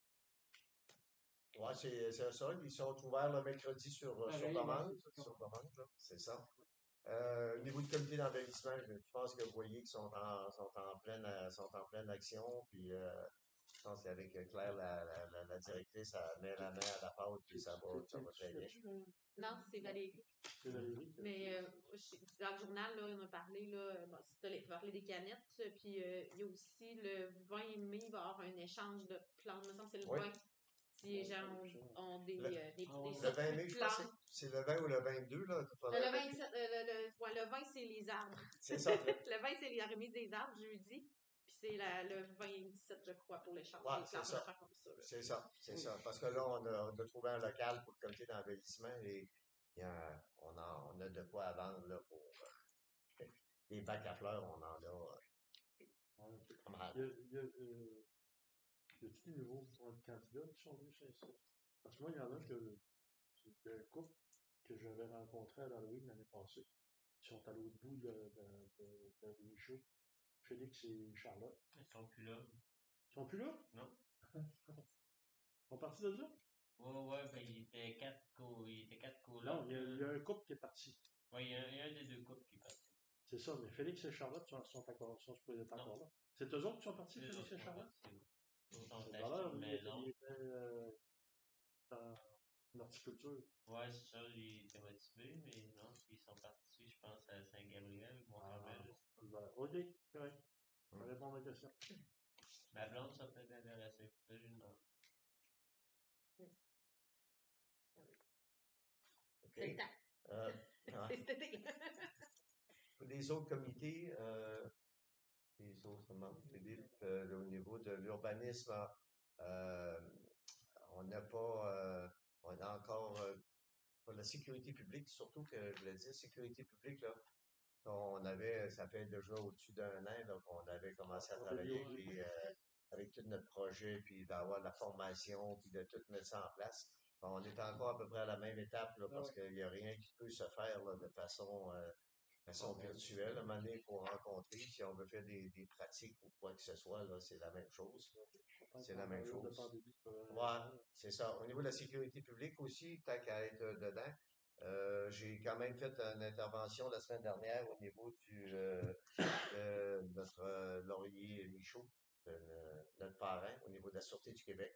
ouais, c'est c'est ça. Ils sont ouverts le mercredi sur, euh, sur Pareil, commande. ouais, c'est ça. Sur commande, là. C'est ça. Euh, au niveau du comité d'embellissement, je je pense que vous voyez qu'ils sont en, sont en pleine, euh, sont en pleine action. Puis, euh, je pense qu'avec Claire, la, la, la, la directrice, elle met la main à la pâte, puis ça va, ça va très bien. Non, c'est Valérie. C'est Valérie. Mais euh, je- dans le journal, là, on a parlé, là, bon, c'était parlé des canettes, puis euh, il y a aussi le vingt mai, il va y avoir un échange de plantes. Il me semble que c'est le Oui. vingt. Si les gens ont, ont des, Le- euh, des, des Le Le sortes vingt de mai, je pense que plantes. c'est c'est le vingt ou le vingt-deux, là. Euh, Le vingt-sept, euh, le, le, ouais, le vingt, c'est les arbres. C'est ça. Le vingt, c'est la remise des arbres, jeudi. Puis c'est la- le vingt-sept, je crois, pour l'échange Ouais, des c'est plantes. ça. On va faire comme ça, là. C'est ça, c'est ça. Parce que là, on a, on a trouvé un local pour le comité d'embellissement et il y a, on, a, on a de quoi à vendre là, pour euh, les bacs à fleurs, on en a euh, pas mal. Il y a, il y a, euh, y a-t-il des nouveaux candidats qui sont venus sur ici? Parce que moi, il y en a que, c'est un couple que j'avais rencontré à l'Halloween l'année passée. Ils sont à l'autre bout de, de, de, de Michaud. Félix et Charlotte. Ils sont plus là. Ils sont plus là? Non. Ils sont partis de là? Ouais, ouais, ben, il était quatre co, il était quatre co Non, il y, a, il y a un couple qui est parti. Ouais, il y a, il y a un des deux couples qui est parti. C'est ça, mais Félix et Charlotte sont, sont encore, sont supposés être Non. encore là. C'est eux autres qui sont partis, Eux Félix autres et sont Charlotte? partis. Ils ont C'est acheté valeur, une lui, il était, maison. il était euh, dans l'horticulture. Ouais, c'est ça, il était motivé, mais non, ils sont partis, je pense, à Saint-Gabriel, Mont-Carmel. Ben, ok, correct. Ça répond à ma question. Ma blonde, ça peut être intéressé. Ça, j'ai une demande. OK. C'est le temps. Euh, ouais. C'est cet été. Pour les autres comités, euh, les autres membres, Philippe, euh, au niveau de l'urbanisme, euh, on n'a pas, euh, on a encore, euh, pour la sécurité publique, surtout que je le dis, sécurité publique, là, on avait, ça fait déjà au-dessus d'un an, là, qu'on avait commencé à travailler, puis, euh, avec tout notre projet, puis d'avoir la formation, puis de tout mettre ça en place. Bon, on est encore à peu près à la même étape, là, parce qu'il n'y a rien qui peut se faire là, de façon, euh, façon virtuelle. À un moment donné, il faut rencontrer. Si on veut faire des, des pratiques ou quoi que ce soit, là, c'est la même chose. C'est la même chose. Ouais, c'est ça. Au niveau de la sécurité publique aussi, tant qu'à être dedans, euh, j'ai quand même fait une intervention la semaine dernière au niveau du euh, de notre euh, Laurier Michaud, de, de notre parrain, au niveau de la Sûreté du Québec.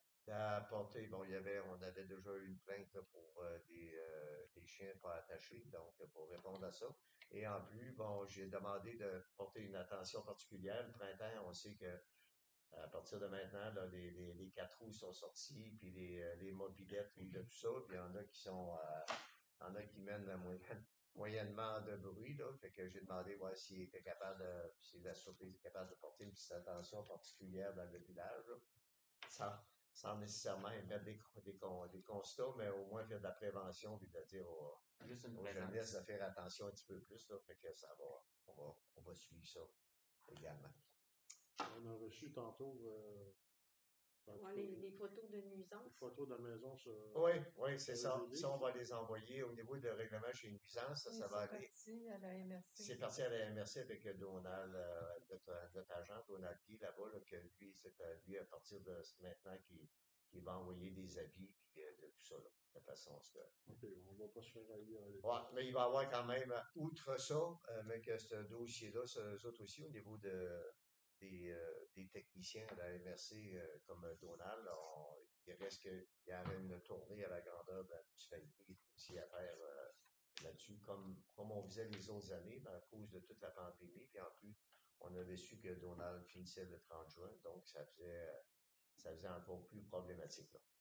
À apporter, bon, il y avait, on avait déjà eu une plainte là, pour euh, des, euh, des chiens pas attachés, donc pour répondre à ça. Et en plus, bon, j'ai demandé de porter une attention particulière. Le printemps, on sait que à partir de maintenant, là, les, les, les quatre roues sont sortis, puis les, euh, les mobylettes, puis de tout ça, puis il y en a qui sont, euh, il y en a qui mènent moyen, moyennement de bruit, là. Fait que j'ai demandé, ouais, s'il était capable de, si la sûreté était capable de porter une petite attention particulière dans le village, là. Sans, sans nécessairement mettre des, des, des constats, mais au moins faire de la prévention, puis de dire aux, Juste une aux présence. jeunesses de faire attention un petit peu plus, là. Fait que ça va, on va, on va suivre ça également. On a reçu tantôt euh, Ouais, les, les photos de nuisance. les photos de la maison sur. Oui, oui, c'est sur ça. les Ça, on va les envoyer au niveau de règlement chez nuisance. Ça, Oui, ça va c'est aller. parti à la M R C. C'est parti à la M R C avec Donald, euh, notre, notre agent Donald Guy là-bas, là, que lui, c'est à lui à partir de maintenant qui, qui va envoyer des avis puis, euh, de tout ça, là, de façon que. Ok, on va pas se faire haïr. Ouais, mais il va y avoir quand même, outre ça, avec ce dossier-là, eux autres aussi, au niveau de, des, euh, des techniciens à la M R C euh, comme Donald, on, il reste qu'il y aurait une tournée à la grandeur de la municipalité aussi à faire euh, là-dessus, comme, comme on faisait les autres années, à cause de toute la pandémie. Puis en plus, on avait su que Donald finissait le trente juin, donc ça faisait, ça faisait encore plus problématique. Là.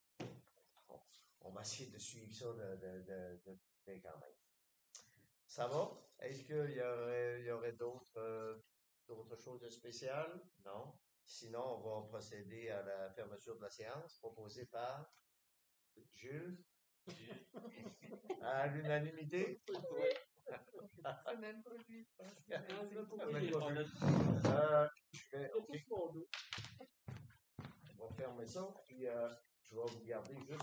On, on va essayer de suivre ça de, de, de, de, de quand même. Ça va? Est-ce qu'il y aurait, il y aurait d'autres, euh, d'autres choses de spéciales? Non. Sinon, on va procéder à la fermeture de la séance proposée par Jules. À l'unanimité? C'est même pas lui, je pense. Ah, C'est même pour pas lui. lui. Euh, je vais, OK. Tout On va fermer ça, puis euh, je vais vous garder juste